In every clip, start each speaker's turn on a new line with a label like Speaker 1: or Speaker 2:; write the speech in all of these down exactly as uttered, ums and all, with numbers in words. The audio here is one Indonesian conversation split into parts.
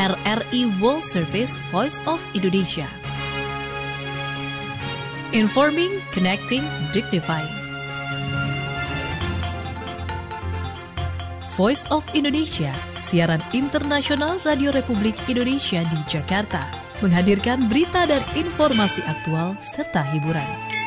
Speaker 1: R R I World Service Voice of Indonesia. Informing, connecting, dignifying. Voice of Indonesia, siaran internasional Radio Republik Indonesia di Jakarta, menghadirkan berita dan informasi aktual serta hiburan.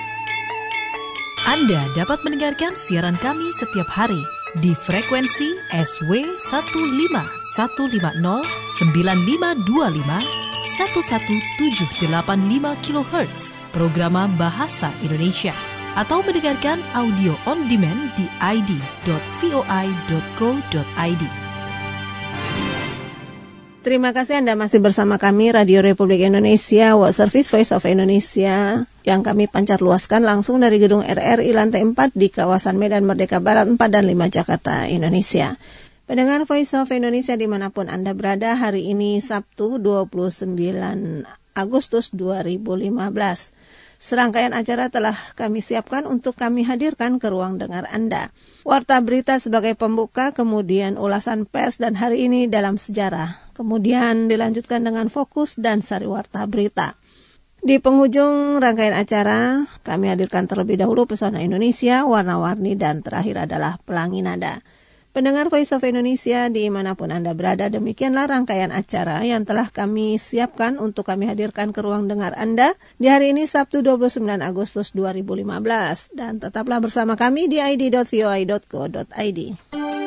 Speaker 1: Anda dapat mendengarkan siaran kami setiap hari di frekuensi S W satu lima satu lima nol sembilan lima dua lima satu satu tujuh delapan lima kilohertz, programa Bahasa Indonesia, atau mendengarkan audio on demand di i d dot voi dot co dot i d.
Speaker 2: Terima kasih Anda masih bersama kami Radio Republik Indonesia World Service Voice of Indonesia yang kami pancar luaskan langsung dari gedung R R I lantai empat di kawasan Medan Merdeka Barat empat dan lima Jakarta, Indonesia. Pendengar Voice of Indonesia dimanapun Anda berada, hari ini Sabtu dua puluh sembilan Agustus dua ribu lima belas. Serangkaian acara telah kami siapkan untuk kami hadirkan ke ruang dengar Anda. Warta berita sebagai pembuka, kemudian ulasan pers dan hari ini dalam sejarah. Kemudian dilanjutkan dengan fokus dan sari warta berita. Di penghujung rangkaian acara, kami hadirkan terlebih dahulu Pesona Indonesia, Warna-Warni, dan terakhir adalah Pelangi Nada. Pendengar Voice of Indonesia dimanapun Anda berada, demikianlah rangkaian acara yang telah kami siapkan untuk kami hadirkan ke ruang dengar Anda di hari ini Sabtu dua puluh sembilan Agustus dua ribu lima belas. Dan tetaplah bersama kami di i d dot voi dot co dot i d.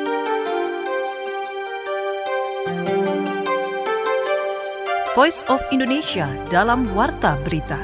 Speaker 1: Voice of Indonesia dalam Warta Berita.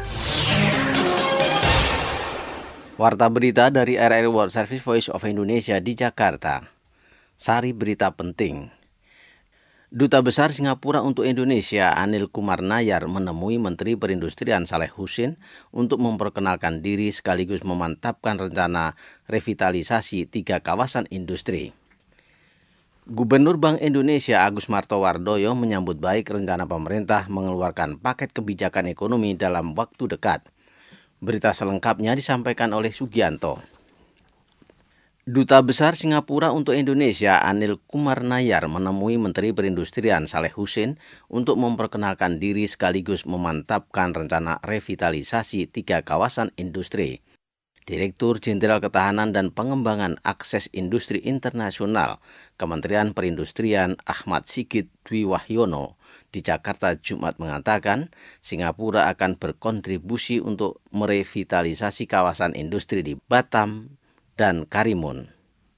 Speaker 3: Warta Berita dari R R I World Service Voice of Indonesia di Jakarta. Sari berita penting. Duta Besar Singapura untuk Indonesia Anil Kumar Nayar menemui Menteri Perindustrian Saleh Husin untuk memperkenalkan diri sekaligus memantapkan rencana revitalisasi tiga kawasan industri. Gubernur Bank Indonesia Agus Martowardoyo menyambut baik rencana pemerintah mengeluarkan paket kebijakan ekonomi dalam waktu dekat. Berita selengkapnya disampaikan oleh Sugianto. Duta Besar Singapura untuk Indonesia Anil Kumar Nayar menemui Menteri Perindustrian Saleh Husin untuk memperkenalkan diri sekaligus memantapkan rencana revitalisasi tiga kawasan industri. Direktur Jenderal Ketahanan dan Pengembangan Akses Industri Internasional Kementerian Perindustrian Ahmad Sigit Dwi Wahyono di Jakarta Jumat mengatakan Singapura akan berkontribusi untuk merevitalisasi kawasan industri di Batam dan Karimun.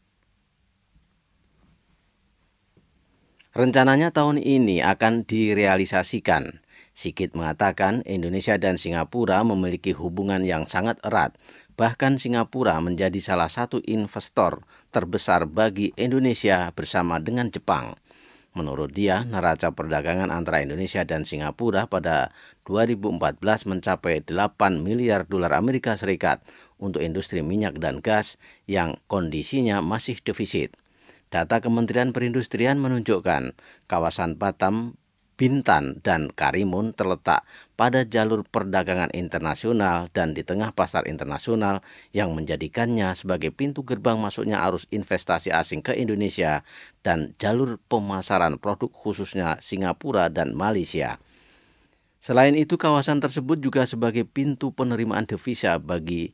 Speaker 3: Rencananya tahun ini akan direalisasikan. Sigit mengatakan Indonesia dan Singapura memiliki hubungan yang sangat erat. Bahkan Singapura menjadi salah satu investor terbesar bagi Indonesia bersama dengan Jepang. Menurut dia, neraca perdagangan antara Indonesia dan Singapura pada dua ribu empat belas mencapai delapan miliar dolar Amerika Serikat untuk industri minyak dan gas yang kondisinya masih defisit. Data Kementerian Perindustrian menunjukkan kawasan Batam, Bintan, dan Karimun terletak pada jalur perdagangan internasional dan di tengah pasar internasional yang menjadikannya sebagai pintu gerbang masuknya arus investasi asing ke Indonesia dan jalur pemasaran produk khususnya Singapura dan Malaysia. Selain itu, kawasan tersebut juga sebagai pintu penerimaan devisa bagi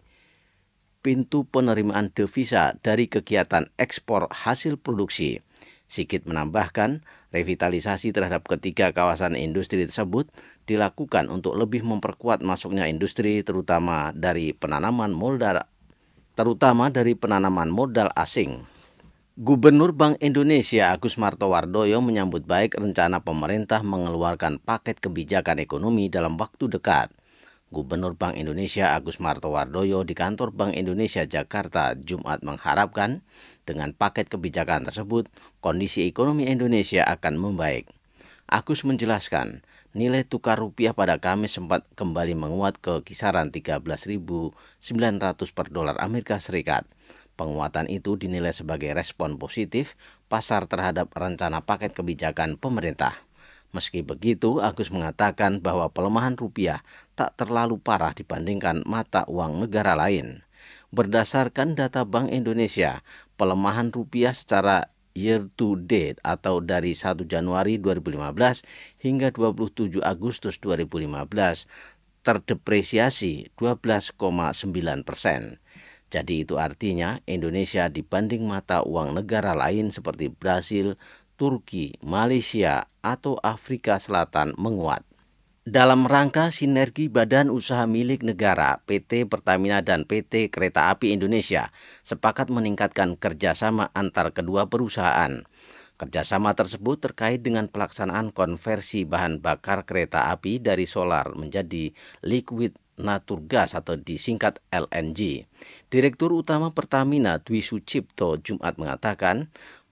Speaker 3: pintu penerimaan devisa dari kegiatan ekspor hasil produksi. Sigit menambahkan, revitalisasi terhadap ketiga kawasan industri tersebut dilakukan untuk lebih memperkuat masuknya industri terutama dari penanaman modal terutama dari penanaman modal asing. Gubernur Bank Indonesia Agus Martowardoyo menyambut baik rencana pemerintah mengeluarkan paket kebijakan ekonomi dalam waktu dekat. Gubernur Bank Indonesia Agus Martowardoyo di kantor Bank Indonesia Jakarta Jumat mengharapkan dengan paket kebijakan tersebut, kondisi ekonomi Indonesia akan membaik. Agus menjelaskan, nilai tukar rupiah pada Kamis sempat kembali menguat ke kisaran tiga belas ribu sembilan ratus per dolar Amerika Serikat. Penguatan itu dinilai sebagai respon positif pasar terhadap rencana paket kebijakan pemerintah. Meski begitu, Agus mengatakan bahwa pelemahan rupiah tak terlalu parah dibandingkan mata uang negara lain. Berdasarkan data Bank Indonesia, pelemahan rupiah secara year to date atau dari satu Januari dua ribu lima belas hingga dua puluh tujuh Agustus dua ribu lima belas terdepresiasi dua belas koma sembilan persen. Jadi itu artinya Indonesia dibanding mata uang negara lain seperti Brasil, Turki, Malaysia, atau Afrika Selatan menguat. Dalam rangka sinergi badan usaha milik negara, P T Pertamina dan P T Kereta Api Indonesia sepakat meningkatkan kerjasama antar kedua perusahaan. Kerjasama tersebut terkait dengan pelaksanaan konversi bahan bakar kereta api dari solar menjadi liquid naturgas atau disingkat L N G. Direktur Utama Pertamina Dwi Sucipto Jumat mengatakan,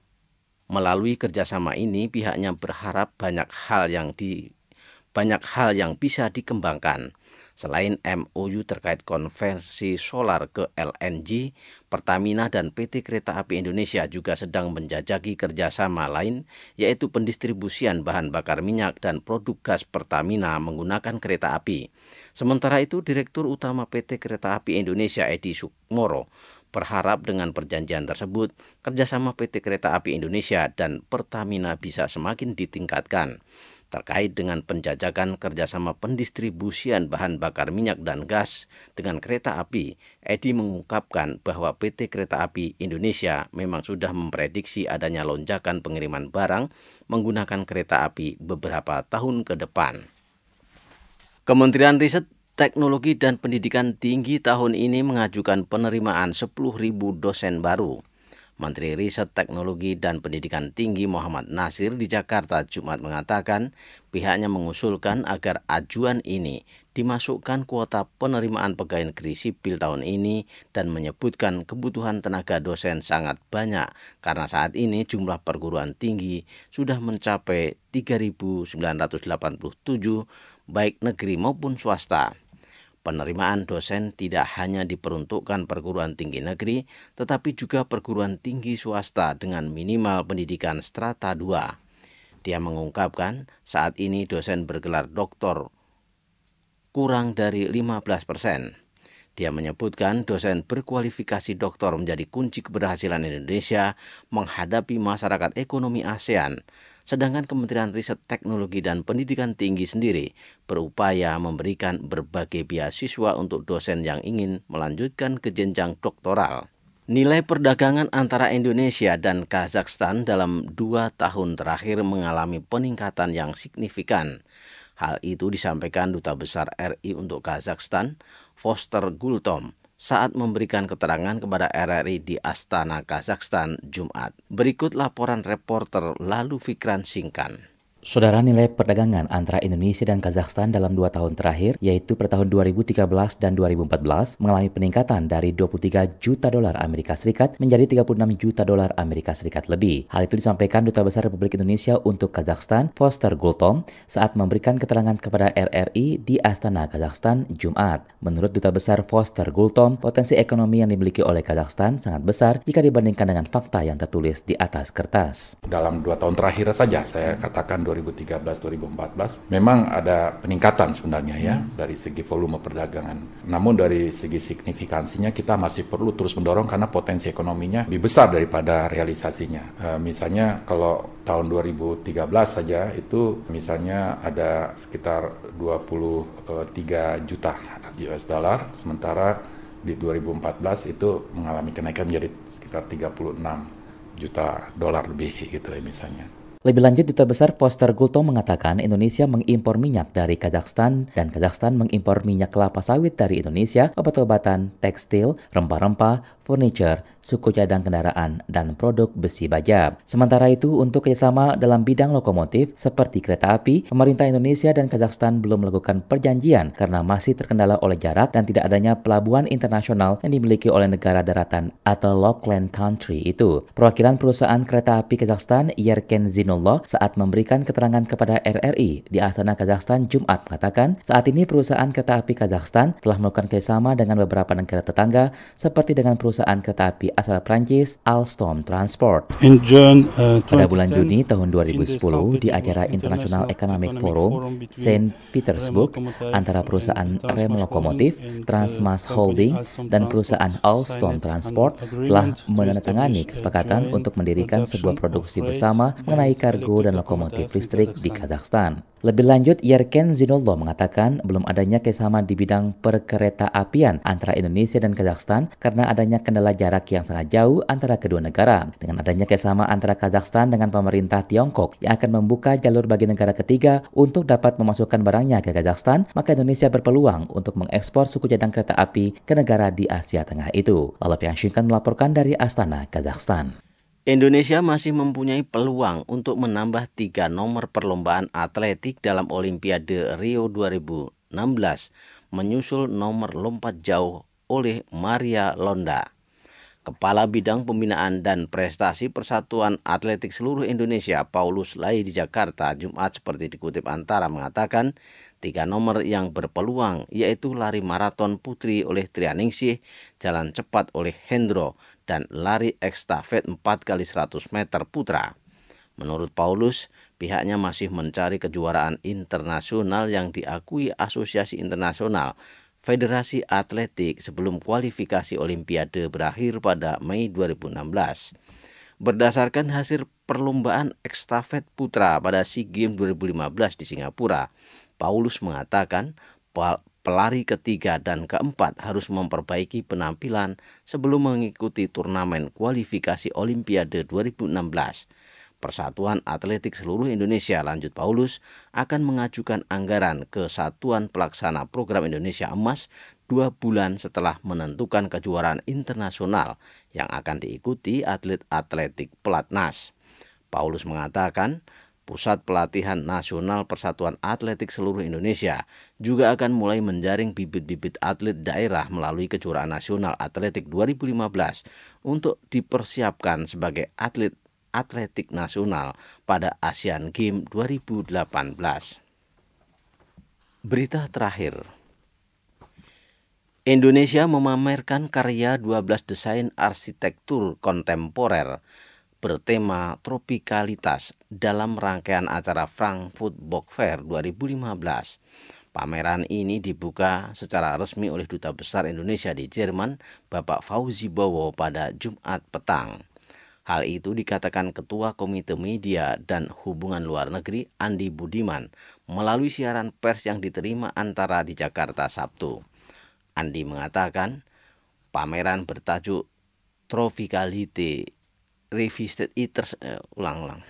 Speaker 3: melalui kerjasama ini pihaknya berharap banyak hal yang di banyak hal yang bisa dikembangkan. Selain M O U terkait konversi solar ke L N G, Pertamina dan P T Kereta Api Indonesia juga sedang menjajaki kerjasama lain, yaitu pendistribusian bahan bakar minyak dan produk gas Pertamina menggunakan kereta api. Sementara itu, Direktur Utama P T Kereta Api Indonesia Edi Sukmoro berharap dengan perjanjian tersebut, kerjasama P T Kereta Api Indonesia dan Pertamina bisa semakin ditingkatkan. Terkait dengan penjajakan kerjasama pendistribusian bahan bakar minyak dan gas dengan kereta api, Edi mengungkapkan bahwa P T Kereta Api Indonesia memang sudah memprediksi adanya lonjakan pengiriman barang menggunakan kereta api beberapa tahun ke depan. Kementerian Riset, Teknologi dan Pendidikan Tinggi tahun ini mengajukan penerimaan sepuluh ribu dosen baru. Menteri Riset, Teknologi dan Pendidikan Tinggi Muhammad Nasir di Jakarta Jumat mengatakan pihaknya mengusulkan agar ajuan ini dimasukkan kuota penerimaan pegawai negeri sipil tahun ini dan menyebutkan kebutuhan tenaga dosen sangat banyak karena saat ini jumlah perguruan tinggi sudah mencapai tiga ribu sembilan ratus delapan puluh tujuh baik negeri maupun swasta. Penerimaan dosen tidak hanya diperuntukkan perguruan tinggi negeri, tetapi juga perguruan tinggi swasta dengan minimal pendidikan strata dua. Dia mengungkapkan saat ini dosen bergelar doktor kurang dari lima belas persen. Dia menyebutkan dosen berkualifikasi doktor menjadi kunci keberhasilan Indonesia menghadapi masyarakat ekonomi ASEAN. Sedangkan Kementerian Riset, Teknologi dan Pendidikan Tinggi sendiri berupaya memberikan berbagai beasiswa untuk dosen yang ingin melanjutkan ke jenjang doktoral. Nilai perdagangan antara Indonesia dan Kazakhstan dalam dua tahun terakhir mengalami peningkatan yang signifikan. Hal itu disampaikan Duta Besar R I untuk Kazakhstan, Foster Gultom, saat memberikan keterangan kepada R R I di Astana, Kazakhstan, Jumat. Berikut laporan reporter Lalu Fikran Singkan.
Speaker 4: Saudara, nilai perdagangan antara Indonesia dan Kazakhstan dalam dua tahun terakhir, yaitu pada tahun dua ribu tiga belas dan dua ribu empat belas, mengalami peningkatan dari dua puluh tiga juta dolar Amerika Serikat menjadi tiga puluh enam juta dolar Amerika Serikat lebih. Hal itu disampaikan Duta Besar Republik Indonesia untuk Kazakhstan, Foster Gultom, saat memberikan keterangan kepada R R I di Astana, Kazakhstan, Jumat. Menurut Duta Besar Foster Gultom, potensi ekonomi yang dimiliki oleh Kazakhstan sangat besar jika dibandingkan dengan fakta yang tertulis di atas kertas.
Speaker 5: Dalam dua tahun terakhir saja, saya katakan dua ribu tiga belas dua ribu empat belas memang ada peningkatan sebenarnya ya dari segi volume perdagangan. Namun dari segi signifikansinya kita masih perlu terus mendorong karena potensi ekonominya lebih besar daripada realisasinya. E, misalnya kalau tahun dua ribu tiga belas saja itu misalnya ada sekitar dua puluh tiga juta U S dollar, sementara di dua ribu empat belas itu mengalami kenaikan menjadi sekitar tiga puluh enam juta dolar lebih gitu ya misalnya.
Speaker 4: Lebih lanjut, Duta Besar Foster Gultom mengatakan Indonesia mengimpor minyak dari Kazakhstan dan Kazakhstan mengimpor minyak kelapa sawit dari Indonesia, obat-obatan, tekstil, rempah-rempah, furniture, suku cadang kendaraan, dan produk besi baja. Sementara itu, untuk kerjasama dalam bidang lokomotif seperti kereta api, pemerintah Indonesia dan Kazakhstan belum melakukan perjanjian karena masih terkendala oleh jarak dan tidak adanya pelabuhan internasional yang dimiliki oleh negara daratan atau Lockland Country itu. Perwakilan perusahaan kereta api Kazakhstan, Yerken Zino saat memberikan keterangan kepada R R I di Astana, Kazakhstan, Jumat mengatakan saat ini perusahaan kereta api Kazakhstan telah melakukan kerjasama dengan beberapa negara tetangga seperti dengan perusahaan perusahaan kereta api asal Prancis Alstom Transport.
Speaker 6: In June, uh,
Speaker 4: Pada bulan Juni tahun dua ribu sepuluh, di acara International Economic Forum Saint Petersburg antara perusahaan rem lokomotif Transmas Holding dan perusahaan Alstom Transport telah menandatangani kesepakatan untuk mendirikan sebuah produksi bersama mengenai kargo dan lokomotif listrik di Kazakhstan. Lebih lanjut, Yerken Zinullah mengatakan belum adanya kerjasama di bidang perkereta apian antara Indonesia dan Kazakhstan karena adanya kendala jarak yang sangat jauh antara kedua negara. Dengan adanya kerjasama antara Kazakhstan dengan pemerintah Tiongkok yang akan membuka jalur bagi negara ketiga untuk dapat memasukkan barangnya ke Kazakhstan, maka Indonesia berpeluang untuk mengekspor suku cadang kereta api ke negara di Asia Tengah itu. Lalu Piang Shinkan melaporkan dari Astana, Kazakhstan.
Speaker 3: Indonesia masih mempunyai peluang untuk menambah tiga nomor perlombaan atletik dalam Olimpiade Rio dua ribu enam belas, menyusul nomor lompat jauh oleh Maria Londa. Kepala Bidang Pembinaan dan Prestasi Persatuan Atletik Seluruh Indonesia, Paulus Lai di Jakarta, Jumat seperti dikutip Antara mengatakan, tiga nomor yang berpeluang yaitu lari maraton putri oleh Trianingsih, jalan cepat oleh Hendro, dan lari ekstafet empat kali seratus meter putra. Menurut Paulus, pihaknya masih mencari kejuaraan internasional yang diakui Asosiasi Internasional Federasi Atletik sebelum kualifikasi Olimpiade berakhir pada Mei dua ribu enam belas. Berdasarkan hasil perlombaan ekstafet putra pada SEA Games dua ribu lima belas di Singapura, Paulus mengatakan pelari ketiga dan keempat harus memperbaiki penampilan sebelum mengikuti turnamen kualifikasi Olimpiade dua ribu enam belas. Persatuan Atletik Seluruh Indonesia, lanjut Paulus, akan mengajukan anggaran ke Satuan Pelaksana Program Indonesia Emas dua bulan setelah menentukan kejuaraan internasional yang akan diikuti atlet atletik pelatnas. Paulus mengatakan, Pusat Pelatihan Nasional Persatuan Atletik Seluruh Indonesia juga akan mulai menjaring bibit-bibit atlet daerah melalui kejuaraan nasional atletik dua ribu lima belas untuk dipersiapkan sebagai atlet atletik nasional pada Asian Games dua ribu delapan belas. Berita terakhir. Indonesia memamerkan karya dua belas desain arsitektur kontemporer bertema tropikalitas dalam rangkaian acara Frankfurt Book Fair dua ribu lima belas. Pameran ini dibuka secara resmi oleh Duta Besar Indonesia di Jerman, Bapak Fauzi Bowo, pada Jumat petang. Hal itu dikatakan Ketua Komite Media dan Hubungan Luar Negeri Andi Budiman melalui siaran pers yang diterima Antara di Jakarta Sabtu. Andi mengatakan pameran bertajuk Tropicality Revisited Eaters eh, ulang-ulang.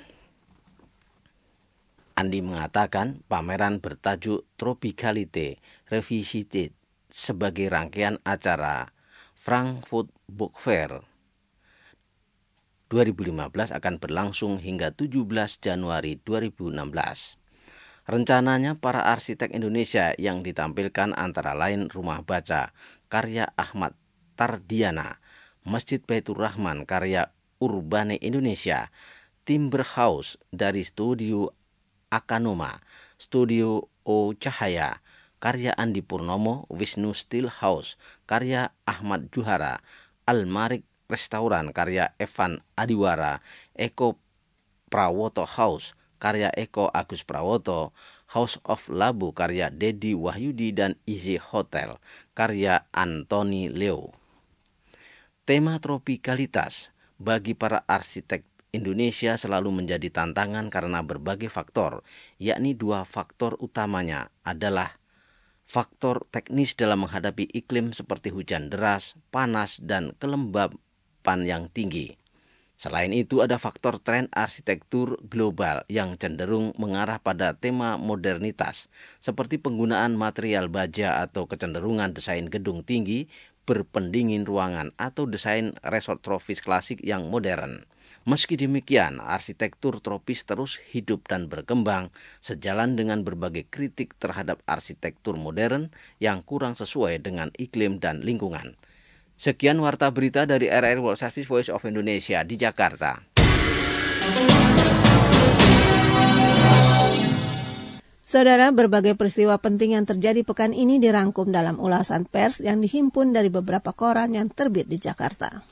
Speaker 3: Andi mengatakan pameran bertajuk Tropicality Revisited sebagai rangkaian acara Frankfurt Book Fair dua ribu lima belas akan berlangsung hingga tujuh belas Januari dua ribu enam belas. Rencananya para arsitek Indonesia yang ditampilkan antara lain Rumah Baca karya Ahmad Tardiana, Masjid Baitur Rahman karya Urbane Indonesia, Timber House dari Studio Akanoma, Studio O Cahaya karya Andi Purnomo, Wisnu Steel House karya Ahmad Juhara, Almarik Restoran karya Evan Adiwara, Eko Prawoto House karya Eko Agus Prawoto, House of Labu karya Dedi Wahyudi, dan Easy Hotel karya Anthony Leo. Tema tropikalitas bagi para arsitek Indonesia selalu menjadi tantangan karena berbagai faktor, yakni dua faktor utamanya adalah faktor teknis dalam menghadapi iklim seperti hujan deras, panas, dan kelembapan yang tinggi. Selain itu ada faktor tren arsitektur global yang cenderung mengarah pada tema modernitas, seperti penggunaan material baja atau kecenderungan desain gedung tinggi berpendingin ruangan atau desain resort tropis klasik yang modern. Meski demikian, arsitektur tropis terus hidup dan berkembang sejalan dengan berbagai kritik terhadap arsitektur modern yang kurang sesuai dengan iklim dan lingkungan. Sekian warta berita dari R R I World Service Voice of Indonesia di Jakarta.
Speaker 2: Saudara, berbagai peristiwa penting yang terjadi pekan ini dirangkum dalam ulasan pers yang dihimpun dari beberapa koran yang terbit di Jakarta.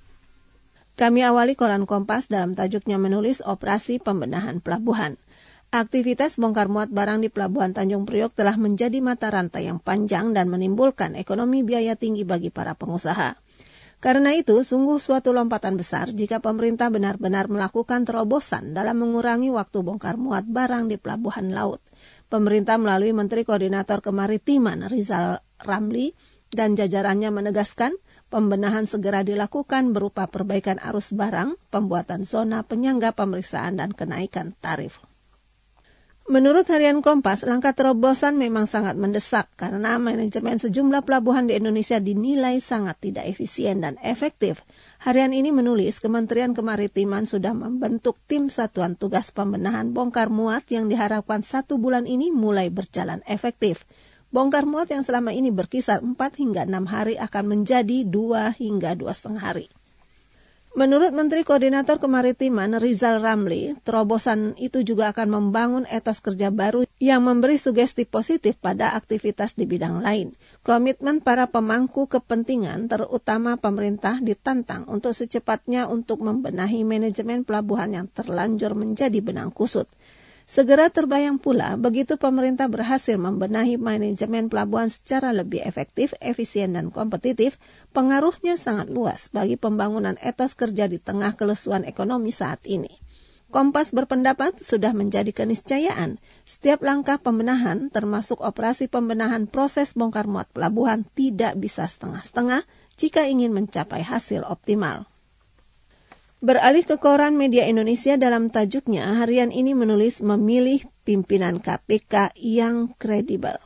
Speaker 2: Kami awali koran Kompas dalam tajuknya menulis Operasi Pembenahan Pelabuhan. Aktivitas bongkar muat barang di Pelabuhan Tanjung Priok telah menjadi mata rantai yang panjang dan menimbulkan ekonomi biaya tinggi bagi para pengusaha. Karena itu, sungguh suatu lompatan besar jika pemerintah benar-benar melakukan terobosan dalam mengurangi waktu bongkar muat barang di pelabuhan laut. Pemerintah melalui Menteri Koordinator Kemaritiman Rizal Ramli dan jajarannya menegaskan pembenahan segera dilakukan berupa perbaikan arus barang, pembuatan zona penyangga pemeriksaan, dan kenaikan tarif. Menurut harian Kompas, langkah terobosan memang sangat mendesak karena manajemen sejumlah pelabuhan di Indonesia dinilai sangat tidak efisien dan efektif. Harian ini menulis Kementerian Kemaritiman sudah membentuk tim satuan tugas pembenahan bongkar muat yang diharapkan satu bulan ini mulai berjalan efektif. Bongkar muat yang selama ini berkisar empat hingga enam hari akan menjadi dua hingga dua setengah hari. Menurut Menteri Koordinator Kemaritiman Rizal Ramli, terobosan itu juga akan membangun etos kerja baru yang memberi sugesti positif pada aktivitas di bidang lain. Komitmen para pemangku kepentingan, terutama pemerintah, ditantang untuk secepatnya untuk membenahi manajemen pelabuhan yang terlanjur menjadi benang kusut. Segera terbayang pula, begitu pemerintah berhasil membenahi manajemen pelabuhan secara lebih efektif, efisien, dan kompetitif, pengaruhnya sangat luas bagi pembangunan etos kerja di tengah kelesuan ekonomi saat ini. Kompas berpendapat sudah menjadi keniscayaan. Setiap langkah pembenahan, termasuk operasi pembenahan proses bongkar muat pelabuhan, tidak bisa setengah-setengah jika ingin mencapai hasil optimal. Beralih ke koran Media Indonesia dalam tajuknya, harian ini menulis memilih pimpinan K P K yang kredibel.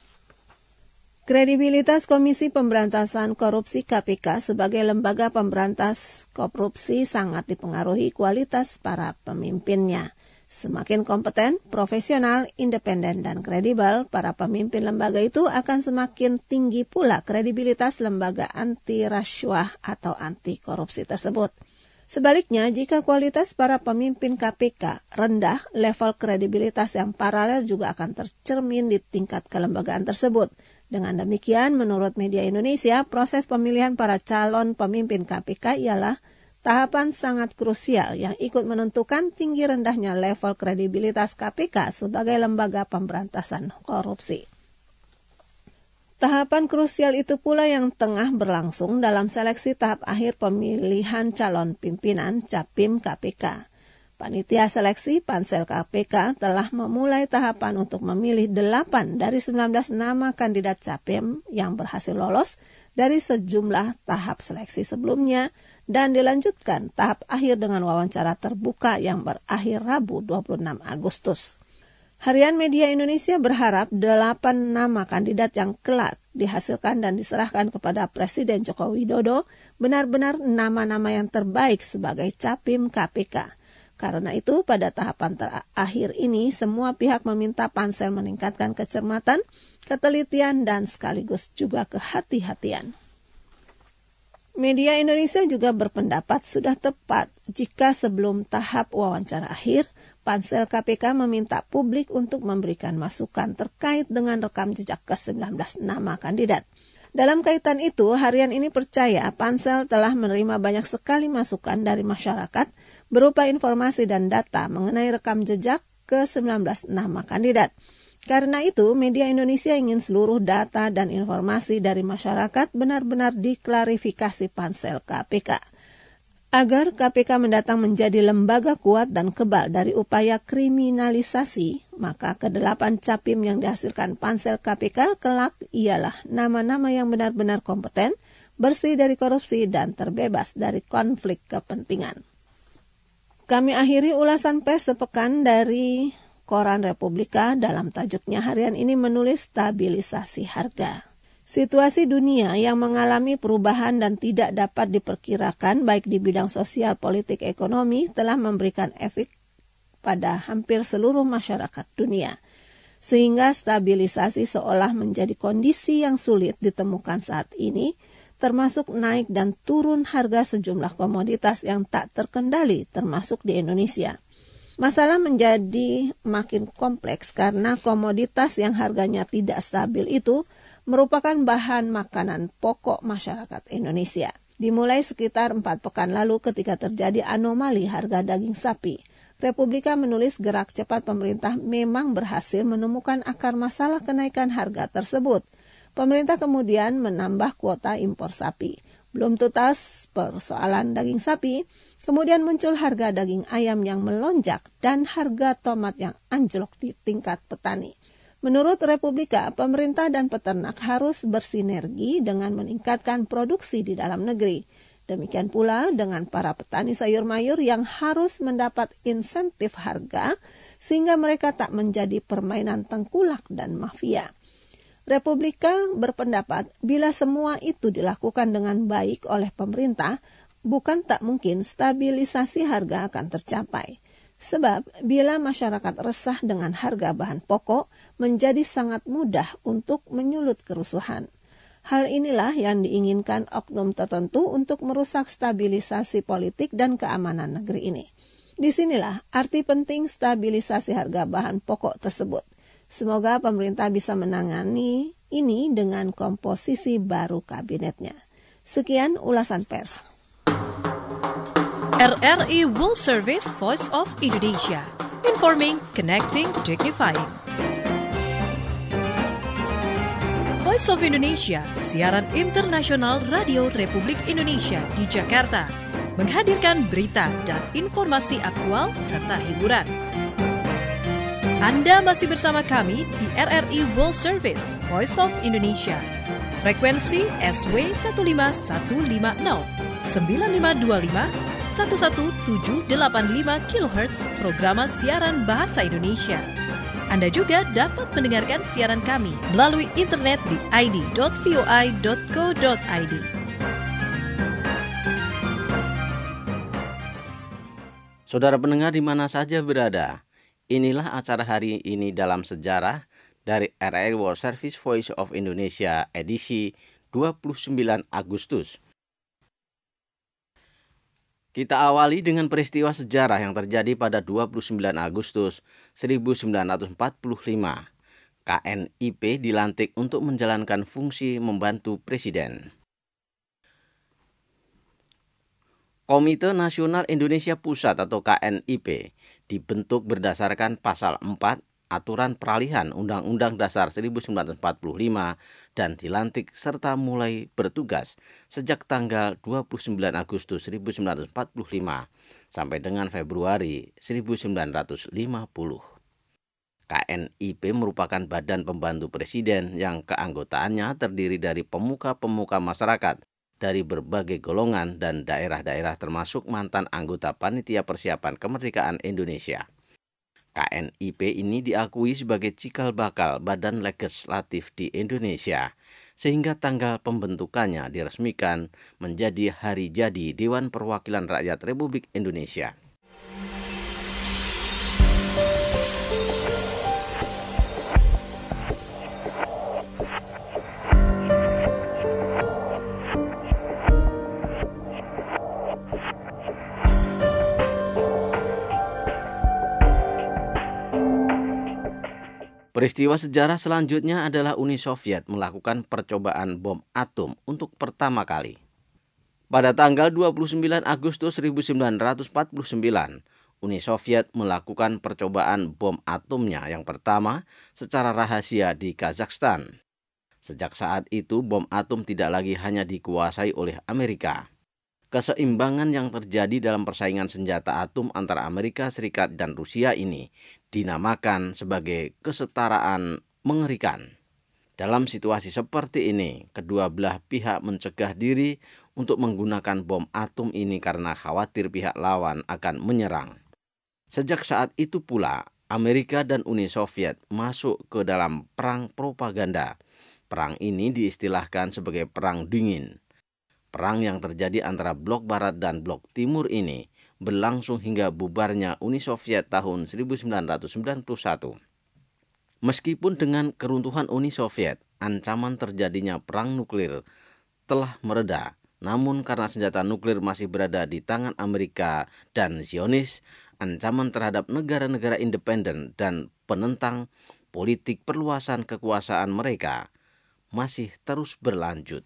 Speaker 2: Kredibilitas Komisi Pemberantasan Korupsi K P K sebagai lembaga pemberantas korupsi sangat dipengaruhi kualitas para pemimpinnya. Semakin kompeten, profesional, independen, dan kredibel, para pemimpin lembaga itu akan semakin tinggi pula kredibilitas lembaga anti-rasuah atau anti korupsi tersebut. Sebaliknya, jika kualitas para pemimpin K P K rendah, level kredibilitas yang paralel juga akan tercermin di tingkat kelembagaan tersebut. Dengan demikian, menurut Media Indonesia, proses pemilihan para calon pemimpin K P K ialah tahapan sangat krusial yang ikut menentukan tinggi rendahnya level kredibilitas K P K sebagai lembaga pemberantasan korupsi. Tahapan krusial itu pula yang tengah berlangsung dalam seleksi tahap akhir pemilihan calon pimpinan Capim K P K. Panitia seleksi Pansel K P K telah memulai tahapan untuk memilih delapan dari sembilan belas nama kandidat Capim yang berhasil lolos dari sejumlah tahap seleksi sebelumnya dan dilanjutkan tahap akhir dengan wawancara terbuka yang berakhir Rabu dua puluh enam Agustus. Harian Media Indonesia berharap delapan nama kandidat yang kelak dihasilkan dan diserahkan kepada Presiden Joko Widodo benar-benar nama-nama yang terbaik sebagai Capim K P K. Karena itu, pada tahapan terakhir ini, semua pihak meminta Pansel meningkatkan kecermatan, ketelitian, dan sekaligus juga kehati-hatian. Media Indonesia juga berpendapat sudah tepat jika sebelum tahap wawancara akhir, Pansel K P K meminta publik untuk memberikan masukan terkait dengan rekam jejak ke sembilan belas nama kandidat. Dalam kaitan itu, harian ini percaya Pansel telah menerima banyak sekali masukan dari masyarakat berupa informasi dan data mengenai rekam jejak ke sembilan belas nama kandidat. Karena itu, Media Indonesia ingin seluruh data dan informasi dari masyarakat benar-benar diklarifikasi Pansel K P K. Agar K P K mendatang menjadi lembaga kuat dan kebal dari upaya kriminalisasi, maka kedelapan capim yang dihasilkan Pansel K P K kelak ialah nama-nama yang benar-benar kompeten, bersih dari korupsi, dan terbebas dari konflik kepentingan. Kami akhiri ulasan pers sepekan dari Koran Republika dalam tajuknya harian ini menulis stabilisasi harga. Situasi dunia yang mengalami perubahan dan tidak dapat diperkirakan baik di bidang sosial, politik, ekonomi telah memberikan efek pada hampir seluruh masyarakat dunia. Sehingga stabilisasi seolah menjadi kondisi yang sulit ditemukan saat ini, termasuk naik dan turun harga sejumlah komoditas yang tak terkendali termasuk di Indonesia. Masalah menjadi makin kompleks karena komoditas yang harganya tidak stabil itu merupakan bahan makanan pokok masyarakat Indonesia. Dimulai sekitar empat pekan lalu ketika terjadi anomali harga daging sapi, Republika menulis gerak cepat pemerintah memang berhasil menemukan akar masalah kenaikan harga tersebut. Pemerintah kemudian menambah kuota impor sapi. Belum tuntas persoalan daging sapi, kemudian muncul harga daging ayam yang melonjak dan harga tomat yang anjlok di tingkat petani. Menurut Republika, pemerintah dan peternak harus bersinergi dengan meningkatkan produksi di dalam negeri. Demikian pula dengan para petani sayur mayur yang harus mendapat insentif harga sehingga mereka tak menjadi permainan tengkulak dan mafia. Republika berpendapat bila semua itu dilakukan dengan baik oleh pemerintah, bukan tak mungkin stabilisasi harga akan tercapai. Sebab bila masyarakat resah dengan harga bahan pokok, menjadi sangat mudah untuk menyulut kerusuhan. Hal inilah yang diinginkan oknum tertentu untuk merusak stabilisasi politik dan keamanan negeri ini. Disinilah arti penting stabilisasi harga bahan pokok tersebut. Semoga pemerintah bisa menangani ini dengan komposisi baru kabinetnya. Sekian ulasan pers.
Speaker 1: R R I World Service Voice of Indonesia. Informing, connecting, dignifying. Voice of Indonesia, siaran internasional Radio Republik Indonesia di Jakarta, menghadirkan berita dan informasi aktual serta hiburan. Anda masih bersama kami di R R I World Service Voice of Indonesia. Frekuensi S W satu lima satu lima nol sembilan lima dua lima satu satu tujuh delapan lima kilohertz programa siaran bahasa Indonesia. Anda juga dapat mendengarkan siaran kami melalui internet di i d dot voi dot co dot i d.
Speaker 3: Saudara pendengar di mana saja berada, inilah acara hari ini dalam sejarah dari R R I World Service Voice of Indonesia edisi dua puluh sembilan Agustus. Kita awali dengan peristiwa sejarah yang terjadi pada dua puluh sembilan Agustus seribu sembilan ratus empat puluh lima. K N I P dilantik untuk menjalankan fungsi membantu presiden. Komite Nasional Indonesia Pusat atau K N I P dibentuk berdasarkan pasal empat Aturan Peralihan Undang-Undang Dasar seribu sembilan ratus empat puluh lima dan dilantik serta mulai bertugas sejak tanggal dua puluh sembilan Agustus seribu sembilan ratus empat puluh lima sampai dengan Februari seribu sembilan ratus lima puluh. K N I P merupakan badan pembantu presiden yang keanggotaannya terdiri dari pemuka-pemuka masyarakat dari berbagai golongan dan daerah-daerah termasuk mantan anggota Panitia Persiapan Kemerdekaan Indonesia. K N I P ini diakui sebagai cikal bakal badan legislatif di Indonesia, sehingga tanggal pembentukannya diresmikan menjadi hari jadi Dewan Perwakilan Rakyat Republik Indonesia. Peristiwa sejarah selanjutnya adalah Uni Soviet melakukan percobaan bom atom untuk pertama kali. Pada tanggal dua puluh sembilan Agustus seribu sembilan ratus empat puluh sembilan, Uni Soviet melakukan percobaan bom atomnya yang pertama secara rahasia di Kazakhstan. Sejak saat itu, bom atom tidak lagi hanya dikuasai oleh Amerika. Keseimbangan yang terjadi dalam persaingan senjata atom antara Amerika Serikat dan Rusia ini dinamakan sebagai kesetaraan mengerikan. Dalam situasi seperti ini, kedua belah pihak mencegah diri untuk menggunakan bom atom ini karena khawatir pihak lawan akan menyerang. Sejak saat itu pula, Amerika dan Uni Soviet masuk ke dalam perang propaganda. Perang ini diistilahkan sebagai Perang Dingin. Perang yang terjadi antara blok barat dan blok timur ini berlangsung hingga bubarnya Uni Soviet tahun seribu sembilan ratus sembilan puluh satu. Meskipun dengan keruntuhan Uni Soviet, ancaman terjadinya perang nuklir telah mereda, namun karena senjata nuklir masih berada di tangan Amerika dan Zionis, ancaman terhadap negara-negara independen dan penentang politik perluasan kekuasaan mereka masih terus berlanjut.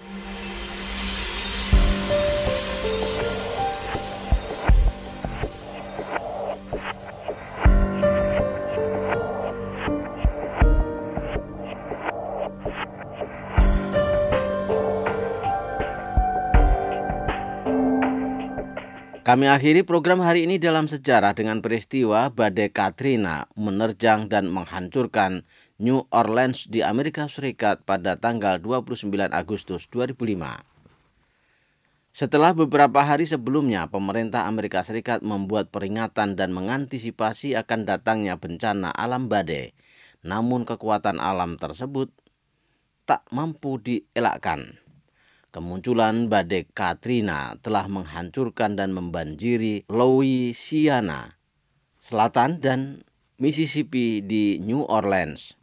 Speaker 3: Kami akhiri program hari ini dalam sejarah dengan peristiwa badai Katrina menerjang dan menghancurkan New Orleans di Amerika Serikat pada tanggal dua puluh sembilan Agustus dua ribu lima. Setelah beberapa hari sebelumnya, pemerintah Amerika Serikat membuat peringatan dan mengantisipasi akan datangnya bencana alam badai. Namun kekuatan alam tersebut tak mampu dielakkan. Kemunculan badai Katrina telah menghancurkan dan membanjiri Louisiana Selatan dan Mississippi di New Orleans.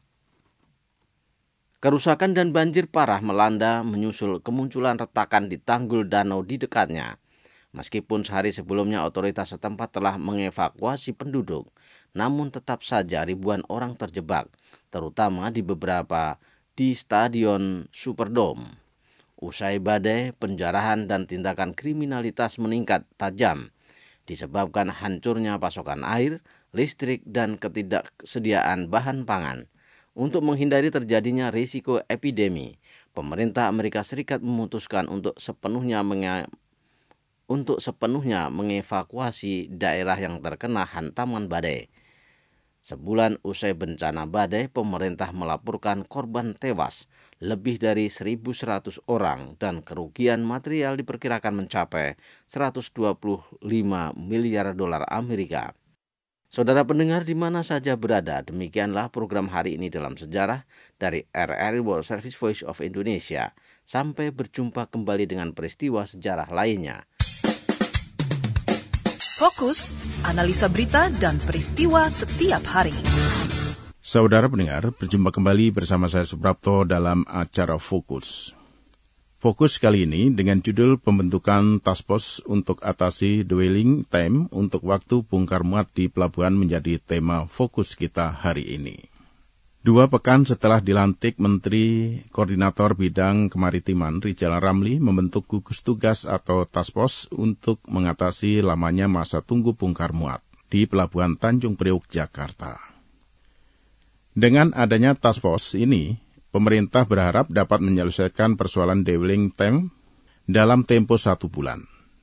Speaker 3: Kerusakan dan banjir parah melanda menyusul kemunculan retakan di tanggul danau di dekatnya. Meskipun sehari sebelumnya otoritas setempat telah mengevakuasi penduduk, namun tetap saja ribuan orang terjebak, terutama di beberapa di Stadion Superdome. Usai badai, penjarahan dan tindakan kriminalitas meningkat tajam disebabkan hancurnya pasokan air, listrik, dan ketidaksediaan bahan pangan. Untuk menghindari terjadinya risiko epidemi, pemerintah Amerika Serikat memutuskan untuk sepenuhnya menge- untuk sepenuhnya mengevakuasi daerah yang terkena hantaman badai. Sebulan usai bencana badai, pemerintah melaporkan korban tewas lebih dari seribu seratus orang dan kerugian material diperkirakan mencapai seratus dua puluh lima miliar dolar Amerika. Saudara pendengar di mana saja berada, demikianlah program hari ini dalam sejarah dari R R I World Service Voice of Indonesia. Sampai berjumpa kembali dengan peristiwa sejarah lainnya.
Speaker 1: Fokus, analisa berita dan peristiwa setiap hari.
Speaker 6: Saudara pendengar, berjumpa kembali bersama saya Suprapto dalam acara Fokus. Fokus kali ini dengan judul pembentukan task force untuk atasi dwelling time untuk waktu bongkar muat di pelabuhan menjadi tema fokus kita hari ini. Dua pekan setelah dilantik Menteri Koordinator Bidang Kemaritiman Rizal Ramli membentuk gugus tugas atau task force untuk mengatasi lamanya masa tunggu bongkar muat di Pelabuhan Tanjung Priok, Jakarta. Dengan adanya task force ini, pemerintah berharap dapat menyelesaikan persoalan dwelling time dalam tempo satu bulan.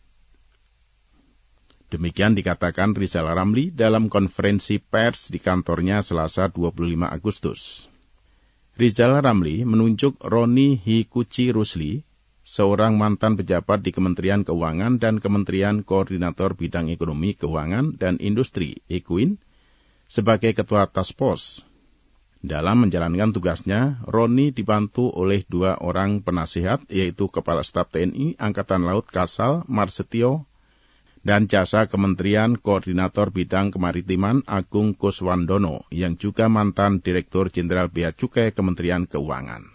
Speaker 6: Demikian dikatakan Rizal Ramli dalam konferensi pers di kantornya Selasa dua puluh lima Agustus. Rizal Ramli menunjuk Roni Hikuchi Rusli, seorang mantan pejabat di Kementerian Keuangan dan Kementerian Koordinator Bidang Ekonomi, Keuangan, dan Industri (Ekuin), sebagai ketua task force. Dalam menjalankan tugasnya, Roni dibantu oleh dua orang penasihat, yaitu Kepala Staf T N I Angkatan Laut Kasal Marsetio dan Jasa Kementerian Koordinator Bidang Kemaritiman Agung Kuswandono, yang juga mantan Direktur Jenderal Bea Cukai Kementerian Keuangan.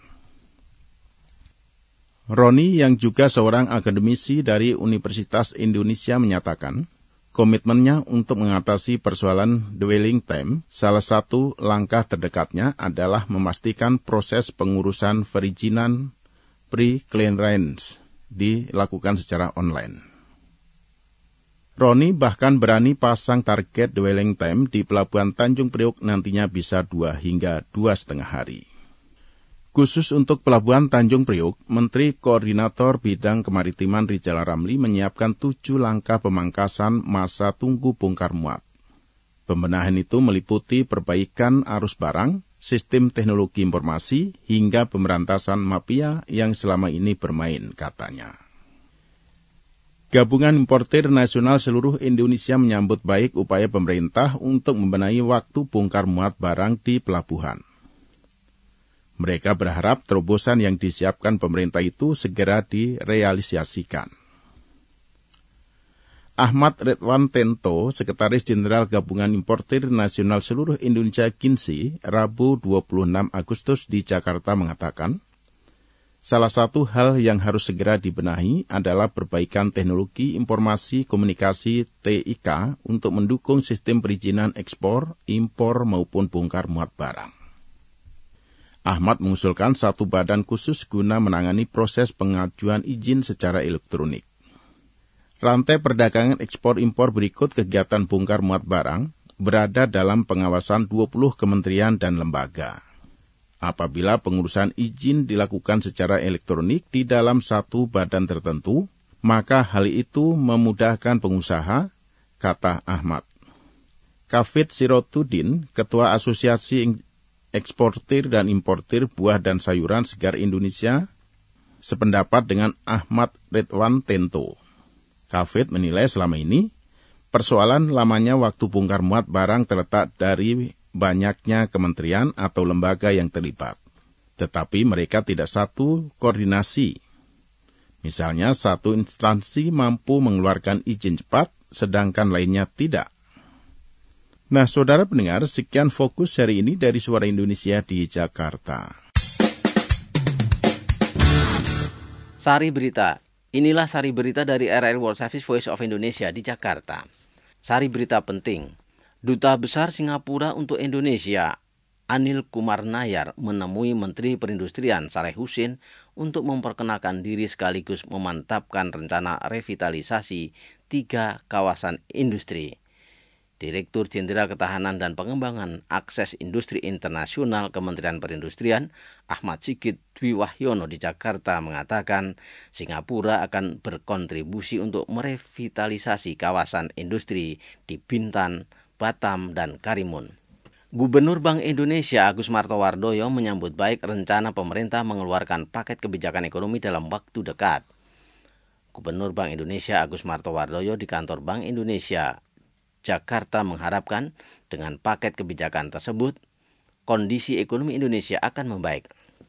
Speaker 6: Roni, yang juga seorang akademisi dari Universitas Indonesia, menyatakan komitmennya untuk mengatasi persoalan dwelling time, salah satu langkah terdekatnya adalah memastikan proses pengurusan perizinan pre-clearance dilakukan secara online. Roni bahkan berani pasang target dwelling time di Pelabuhan Tanjung Priok nantinya bisa dua hingga dua setengah hari. Khusus untuk Pelabuhan Tanjung Priok, Menteri Koordinator Bidang Kemaritiman Rizal Ramli menyiapkan tujuh langkah pemangkasan masa tunggu bongkar muat. Pembenahan itu meliputi perbaikan arus barang, sistem teknologi informasi, hingga pemberantasan mafia yang selama ini bermain, katanya. Gabungan Importir Nasional seluruh Indonesia menyambut baik upaya pemerintah untuk membenahi waktu bongkar muat barang di pelabuhan. Mereka berharap terobosan yang disiapkan pemerintah itu segera direalisasikan. Ahmad Redwan Tento, Sekretaris Jenderal Gabungan Importir Nasional seluruh Indonesia G I N S I, Rabu dua puluh enam Agustus di Jakarta mengatakan, Salah satu hal yang harus segera dibenahi adalah perbaikan teknologi informasi komunikasi T I K untuk mendukung sistem perizinan ekspor, impor maupun bongkar muat barang. Ahmad mengusulkan satu badan khusus guna menangani proses pengajuan izin secara elektronik. Rantai perdagangan ekspor-impor berikut kegiatan bongkar muat barang berada dalam pengawasan dua puluh kementerian dan lembaga. Apabila pengurusan izin dilakukan secara elektronik di dalam satu badan tertentu, maka hal itu memudahkan pengusaha, kata Ahmad. Kafid Sirotudin, Ketua Asosiasi Eksportir dan Importir Buah dan Sayuran Segar Indonesia, sependapat dengan Ahmad Ridwan Tento. Kafid menilai selama ini, persoalan lamanya waktu bongkar muat barang terletak dari banyaknya kementerian atau lembaga yang terlibat. Tetapi mereka tidak satu koordinasi. Misalnya, satu instansi mampu mengeluarkan izin cepat, sedangkan lainnya tidak. Nah, saudara pendengar, sekian fokus hari ini dari Suara Indonesia di Jakarta.
Speaker 3: Sari Berita. Inilah Sari Berita dari R R I World Service Voice of Indonesia di Jakarta. Sari Berita penting. Duta Besar Singapura untuk Indonesia, Anil Kumar Nayar, menemui Menteri Perindustrian Saleh Husin untuk memperkenalkan diri sekaligus memantapkan rencana revitalisasi tiga kawasan industri. Direktur Jenderal Ketahanan dan Pengembangan Akses Industri Internasional Kementerian Perindustrian, Ahmad Sigit Dwi Wahyono di Jakarta mengatakan Singapura akan berkontribusi untuk merevitalisasi kawasan industri di Bintan, Batam, dan Karimun. Gubernur Bank Indonesia Agus Martowardoyo menyambut baik rencana pemerintah mengeluarkan paket kebijakan ekonomi dalam waktu dekat. Gubernur Bank Indonesia Agus Martowardoyo di kantor Bank Indonesia Jakarta mengharapkan dengan paket kebijakan tersebut, kondisi ekonomi Indonesia akan membaik.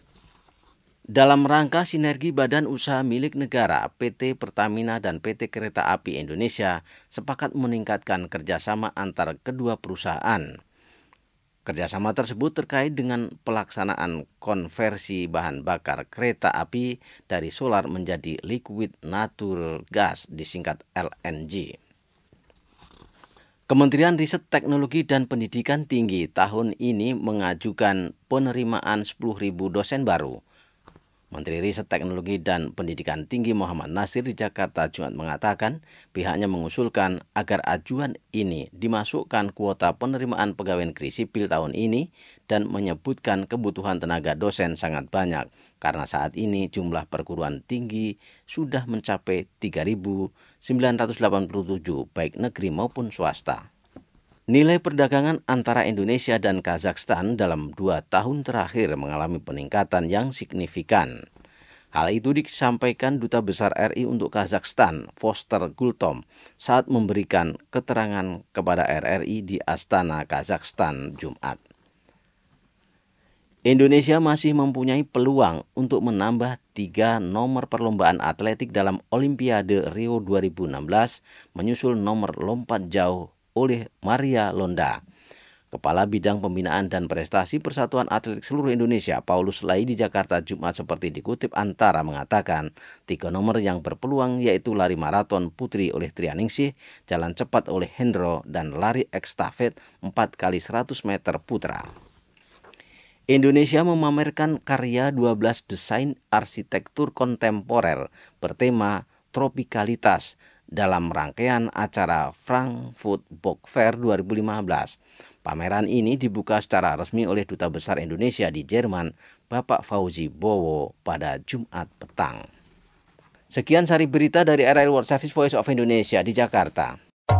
Speaker 3: Dalam rangka sinergi badan usaha milik negara, P T Pertamina dan P T Kereta Api Indonesia sepakat meningkatkan kerjasama antar kedua perusahaan. Kerjasama tersebut terkait dengan pelaksanaan konversi bahan bakar kereta api dari solar menjadi liquid natural gas, disingkat L N G. Kementerian Riset Teknologi dan Pendidikan Tinggi tahun ini mengajukan penerimaan sepuluh ribu dosen baru. Menteri Riset Teknologi dan Pendidikan Tinggi Muhammad Nasir di Jakarta Jumat mengatakan pihaknya mengusulkan agar ajuan ini dimasukkan kuota penerimaan pegawai negeri sipil tahun ini dan menyebutkan kebutuhan tenaga dosen sangat banyak karena saat ini jumlah perguruan tinggi sudah mencapai tiga ribu sembilan ratus delapan puluh tujuh baik negeri maupun swasta. Nilai perdagangan antara Indonesia dan Kazakhstan dalam dua tahun terakhir mengalami peningkatan yang signifikan. Hal itu disampaikan Duta Besar R I untuk Kazakhstan, Foster Gultom, saat memberikan keterangan kepada R R I di Astana, Kazakhstan, Jumat. Indonesia masih mempunyai peluang untuk menambah tiga nomor perlombaan atletik dalam Olimpiade Rio dua ribu enam belas, menyusul nomor lompat jauh oleh Maria Londa. Kepala Bidang Pembinaan dan Prestasi Persatuan Atletik Seluruh Indonesia, Paulus Lai di Jakarta Jumat seperti dikutip Antara mengatakan, tiga nomor yang berpeluang yaitu lari maraton putri oleh Trianingsih, jalan cepat oleh Hendro, dan lari ekstafet empat kali seratus meter putra. Indonesia memamerkan karya dua belas desain arsitektur kontemporer bertema tropikalitas dalam rangkaian acara Frankfurt Book Fair dua ribu lima belas. Pameran ini dibuka secara resmi oleh Duta Besar Indonesia di Jerman, Bapak Fauzi Bowo, pada Jumat petang. Sekian Sari Berita dari R R I World Service Voice of Indonesia di Jakarta.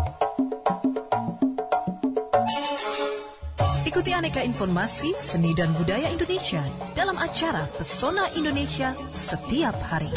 Speaker 1: Ikuti aneka informasi seni dan budaya Indonesia dalam acara Pesona Indonesia setiap hari.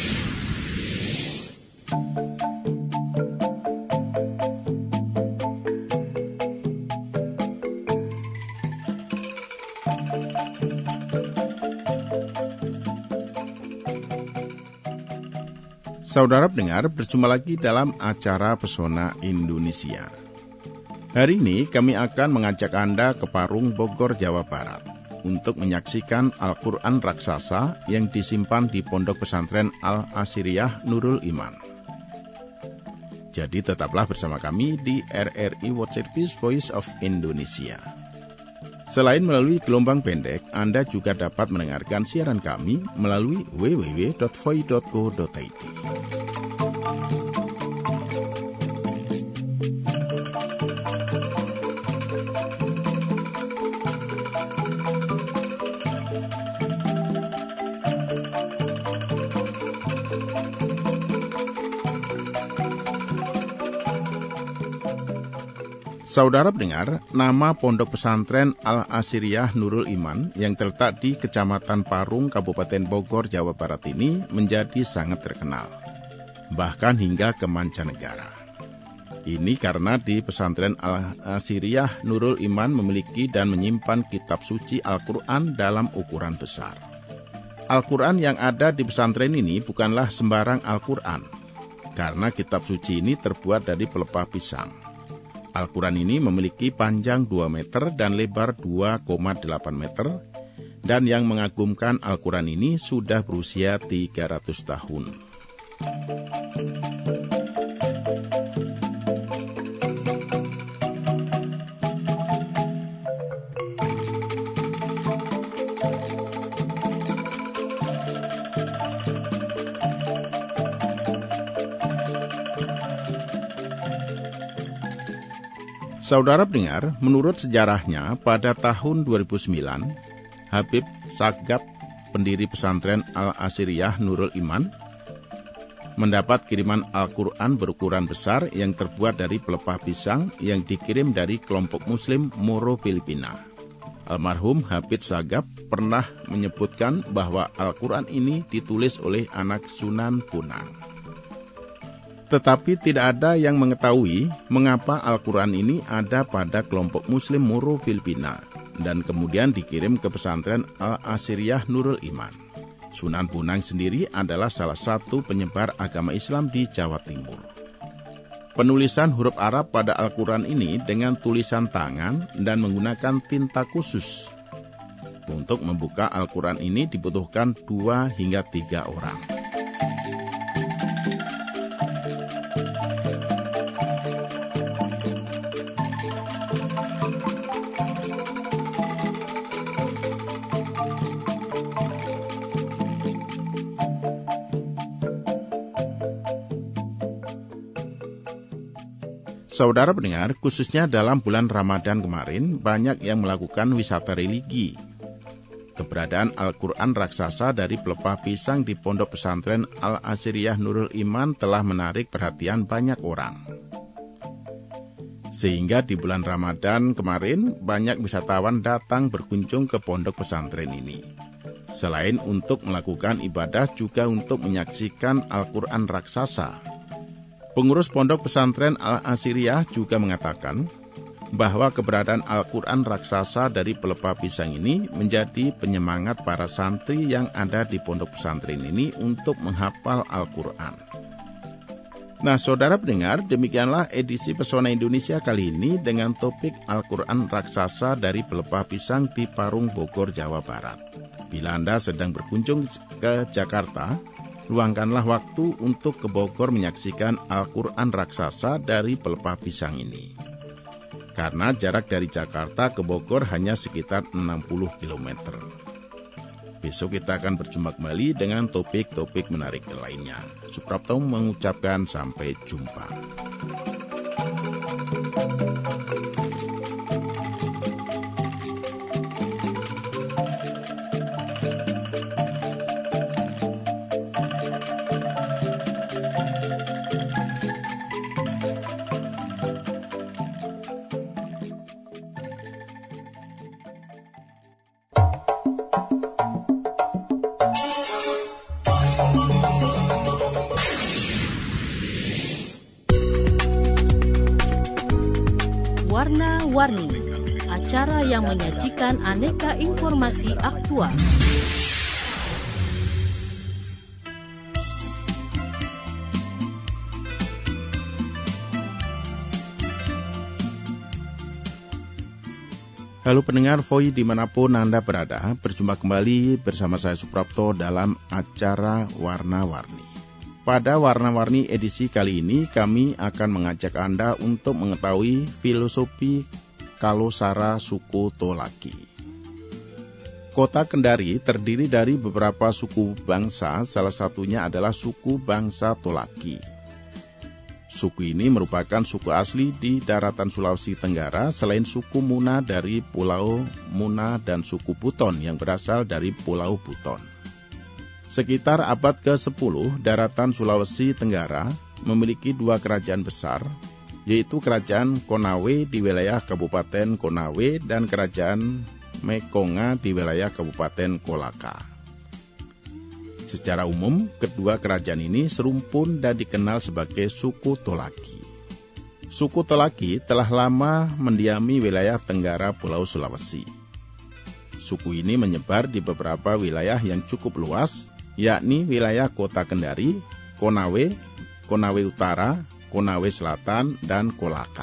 Speaker 6: Saudara pendengar, berjumpa lagi dalam acara Pesona Indonesia. Hari ini kami akan mengajak Anda ke Parung, Bogor, Jawa Barat. untuk menyaksikan Al-Quran raksasa yang disimpan di Pondok Pesantren Al-Asiriyah Nurul Iman. Jadi tetaplah bersama kami di R R I World Service Voice of Indonesia. Selain melalui gelombang pendek, Anda juga dapat mendengarkan siaran kami melalui w w w dot voi dot co dot i d. Saudara pendengar, nama Pondok Pesantren Al-Asiriyah Nurul Iman yang terletak di Kecamatan Parung, Kabupaten Bogor, Jawa Barat ini menjadi sangat terkenal, bahkan hingga ke mancanegara. Ini karena di Pesantren Al-Asiriyah Nurul Iman memiliki dan menyimpan kitab suci Al-Quran dalam ukuran besar. Al-Quran yang ada di pesantren ini bukanlah sembarang Al-Quran, karena kitab suci ini terbuat dari pelepah pisang. Al-Quran ini memiliki panjang dua meter dan lebar dua koma delapan meter, dan yang mengagumkan Al-Quran ini sudah berusia tiga ratus tahun. Saudara pendengar, menurut sejarahnya pada tahun dua ribu sembilan, Habib Sagap, pendiri pesantren Al-Asiriyah Nurul Iman, mendapat kiriman Al-Quran berukuran besar yang terbuat dari pelepah pisang yang dikirim dari kelompok Muslim Moro Filipina. Almarhum Habib Sagap pernah menyebutkan bahwa Al-Quran ini ditulis oleh anak Sunan Bonang. Tetapi tidak ada yang mengetahui mengapa Al-Quran ini ada pada kelompok Muslim Moro Filipina dan kemudian dikirim ke pesantren Al-Asiriyah Nurul Iman. Sunan Bonang sendiri adalah salah satu penyebar agama Islam di Jawa Timur. Penulisan huruf Arab pada Al-Quran ini dengan tulisan tangan dan menggunakan tinta khusus. Untuk membuka Al-Quran ini dibutuhkan dua hingga tiga orang. Saudara pendengar, khususnya dalam bulan Ramadan kemarin, banyak yang melakukan wisata religi. Keberadaan Al-Quran raksasa dari pelepah pisang di Pondok Pesantren Al-Asiriyah Nurul Iman telah menarik perhatian banyak orang. Sehingga di bulan Ramadan kemarin, banyak wisatawan datang berkunjung ke pondok pesantren ini. Selain untuk melakukan ibadah, juga untuk menyaksikan Al-Quran raksasa. Pengurus Pondok Pesantren Al-Asiriyah juga mengatakan bahwa keberadaan Al-Quran raksasa dari pelepah pisang ini menjadi penyemangat para santri yang ada di pondok pesantren ini untuk menghafal Al-Quran. Nah, saudara pendengar, demikianlah edisi Pesona Indonesia kali ini dengan topik Al-Quran raksasa dari pelepah pisang di Parung, Bogor, Jawa Barat. Bila Anda sedang berkunjung ke Jakarta, luangkanlah waktu untuk ke Bogor menyaksikan Al-Quran raksasa dari pelepah pisang ini. Karena jarak dari Jakarta ke Bogor hanya sekitar enam puluh kilometer. Besok kita akan berjumpa kembali dengan topik-topik menarik lainnya. Suprapto mengucapkan sampai jumpa.
Speaker 7: Warna-Warni, acara yang menyajikan aneka informasi aktual.
Speaker 6: Halo pendengar V O I dimanapun Anda berada, berjumpa kembali bersama saya Suprapto dalam acara Warna-Warni. Pada Warna-Warni edisi kali ini kami akan mengajak Anda untuk mengetahui filosofi Kalosara suku Tolaki. Kota Kendari terdiri dari beberapa suku bangsa, salah satunya adalah suku bangsa Tolaki. Suku ini merupakan suku asli di daratan Sulawesi Tenggara selain suku Muna dari Pulau Muna dan suku Buton yang berasal dari Pulau Buton. Sekitar abad kesepuluh, daratan Sulawesi Tenggara memiliki dua kerajaan besar, yaitu Kerajaan Konawe di wilayah Kabupaten Konawe dan Kerajaan Mekonga di wilayah Kabupaten Kolaka. Secara umum, kedua kerajaan ini serumpun dan dikenal sebagai suku Tolaki. Suku Tolaki telah lama mendiami wilayah Tenggara Pulau Sulawesi. Suku ini menyebar di beberapa wilayah yang cukup luas, yakni wilayah Kota Kendari, Konawe, Konawe Utara, Konawe Selatan, dan Kolaka.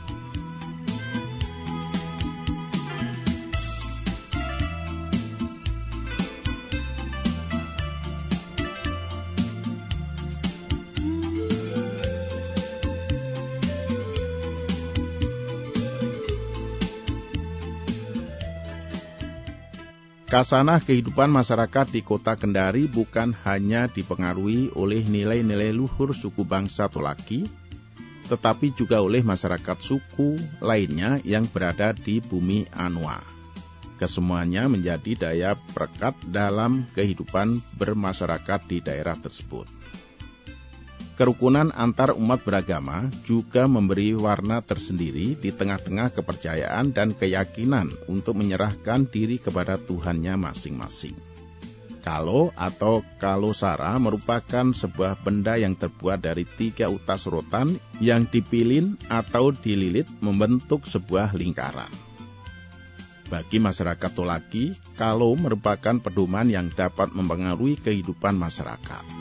Speaker 6: Kasanah kehidupan masyarakat di Kota Kendari bukan hanya dipengaruhi oleh nilai-nilai luhur suku bangsa Tolaki, tetapi juga oleh masyarakat suku lainnya yang berada di bumi Anua. Kesemuanya menjadi daya perekat dalam kehidupan bermasyarakat di daerah tersebut. Kerukunan antar umat beragama juga memberi warna tersendiri di tengah-tengah kepercayaan dan keyakinan untuk menyerahkan diri kepada Tuhannya masing-masing. Kalo atau kalosara merupakan sebuah benda yang terbuat dari tiga utas rotan yang dipilin atau dililit membentuk sebuah lingkaran. Bagi masyarakat Tolaki, kalo merupakan pedoman yang dapat mempengaruhi kehidupan masyarakat.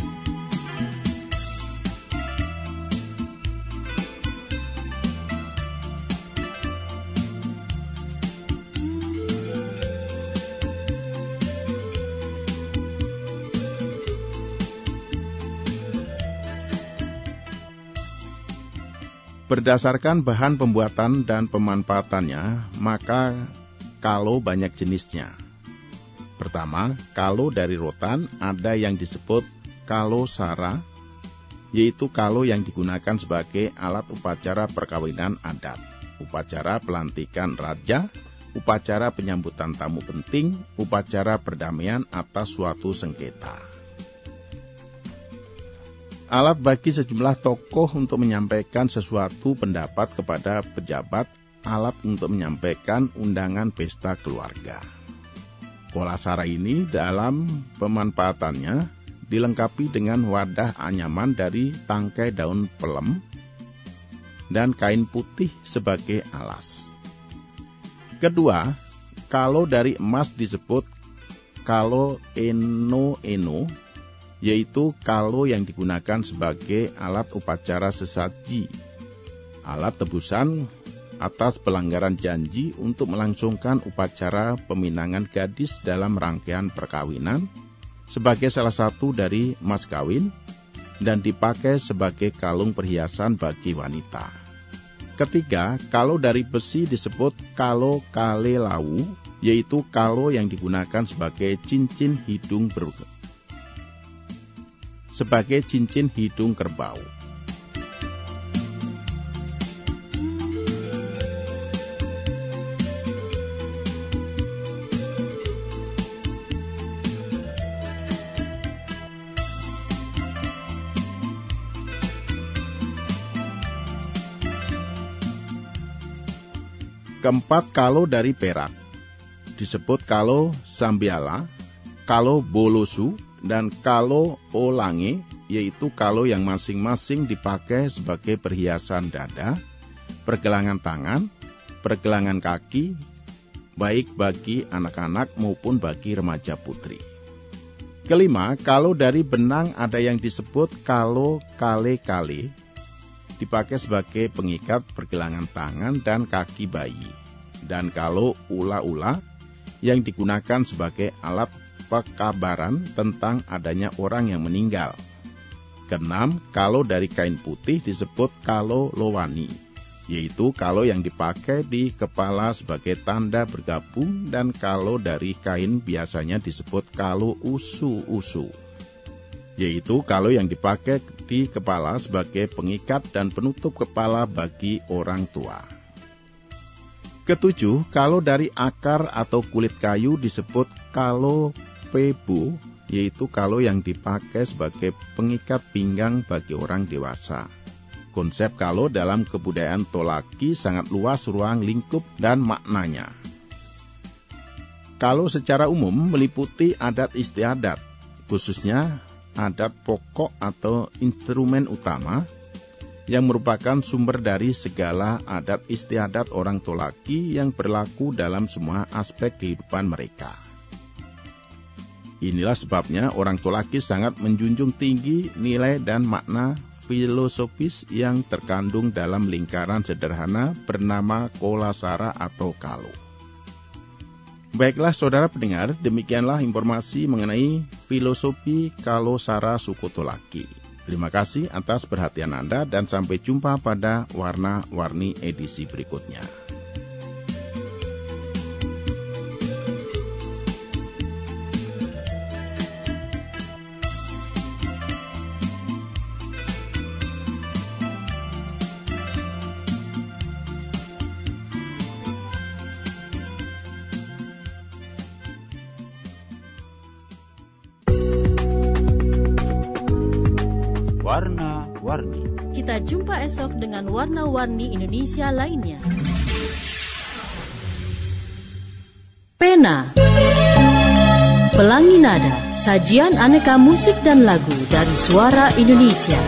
Speaker 6: Berdasarkan bahan pembuatan dan pemanfaatannya, maka kalo banyak jenisnya. Pertama, kalo dari rotan ada yang disebut kalosara, yaitu kalo yang digunakan sebagai alat upacara perkawinan adat, upacara pelantikan raja, upacara penyambutan tamu penting, upacara perdamaian atas suatu sengketa. Alat bagi sejumlah tokoh untuk menyampaikan sesuatu pendapat kepada pejabat, alat untuk menyampaikan undangan pesta keluarga. Kolasara ini dalam pemanfaatannya dilengkapi dengan wadah anyaman dari tangkai daun pelem dan kain putih sebagai alas. Kedua, kalo dari emas disebut kalo eno-eno, yaitu kalo yang digunakan sebagai alat upacara sesaji, alat tebusan atas pelanggaran janji untuk melangsungkan upacara peminangan gadis dalam rangkaian perkawinan sebagai salah satu dari mas kawin dan dipakai sebagai kalung perhiasan bagi wanita. Ketiga, kalo dari besi disebut kalo kalelau, yaitu kalo yang digunakan sebagai cincin hidung berukir. sebagai cincin hidung kerbau. Keempat, kalo dari perak disebut kalo sambiala, kalo bolosu, dan kalo olange, yaitu kalo yang masing-masing dipakai sebagai perhiasan dada, pergelangan tangan, pergelangan kaki, baik bagi anak-anak maupun bagi remaja putri. Kelima, kalo dari benang ada yang disebut kalo kale-kale, dipakai sebagai pengikat pergelangan tangan dan kaki bayi. Dan kalau ula-ula yang digunakan sebagai alat pekabaran tentang adanya orang yang meninggal. Keenam, kalau dari kain putih disebut kalo lowani, yaitu kalo yang dipakai di kepala sebagai tanda bergabung, dan kalo dari kain biasanya disebut kalo usu-usu, yaitu kalo yang dipakai di kepala sebagai pengikat dan penutup kepala bagi orang tua. Ketujuh, kalo dari akar atau kulit kayu disebut kalo pebo, yaitu kalo yang dipakai sebagai pengikat pinggang bagi orang dewasa. Konsep kalo dalam kebudayaan Tolaki sangat luas ruang lingkup dan maknanya. Kalo secara umum meliputi adat istiadat, khususnya adat pokok atau instrumen utama, yang merupakan sumber dari segala adat istiadat orang Tolaki yang berlaku dalam semua aspek kehidupan mereka. Inilah sebabnya orang Tolaki sangat menjunjung tinggi nilai dan makna filosofis yang terkandung dalam lingkaran sederhana bernama kolasara atau kalo. Baiklah saudara pendengar, demikianlah informasi mengenai filosofi kalosara suku Tolaki. Terima kasih atas perhatian Anda dan sampai jumpa pada Warna-Warni edisi berikutnya.
Speaker 8: Warna-Warni.
Speaker 7: Kita jumpa esok dengan warna-warni Indonesia lainnya. Pena, Pelangi Nada, sajian aneka musik dan lagu dari suara Indonesia.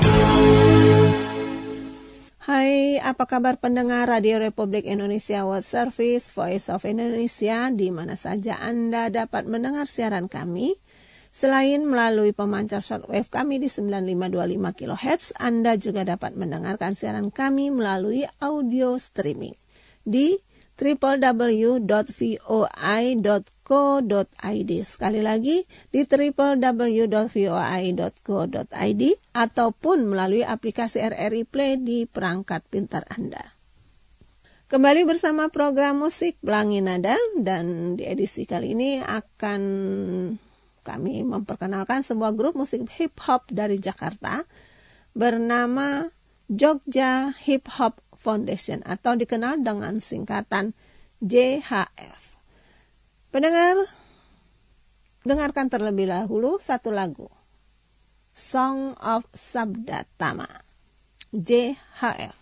Speaker 2: Hai, apa kabar pendengar Radio Republik Indonesia World Service, Voice of Indonesia, di mana saja Anda dapat mendengar siaran kami. Selain melalui pemancar shortwave kami di sembilan lima dua lima kilohertz, Anda juga dapat mendengarkan siaran kami melalui audio streaming di w w w dot v o i dot co dot i d. Sekali lagi di w w w dot v o i dot co dot i d ataupun melalui aplikasi R R I Play di perangkat pintar Anda. Kembali bersama program musik Pelangi Nada, dan di edisi kali ini akan kami memperkenalkan sebuah grup musik hip hop dari Jakarta bernama Jogja Hip Hop Foundation atau dikenal dengan singkatan J H F. Pendengar, dengarkan terlebih dahulu satu lagu, Song of Sabdatama, J H F.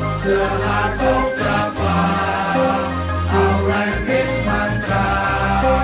Speaker 9: The heart of Java, our right mantra.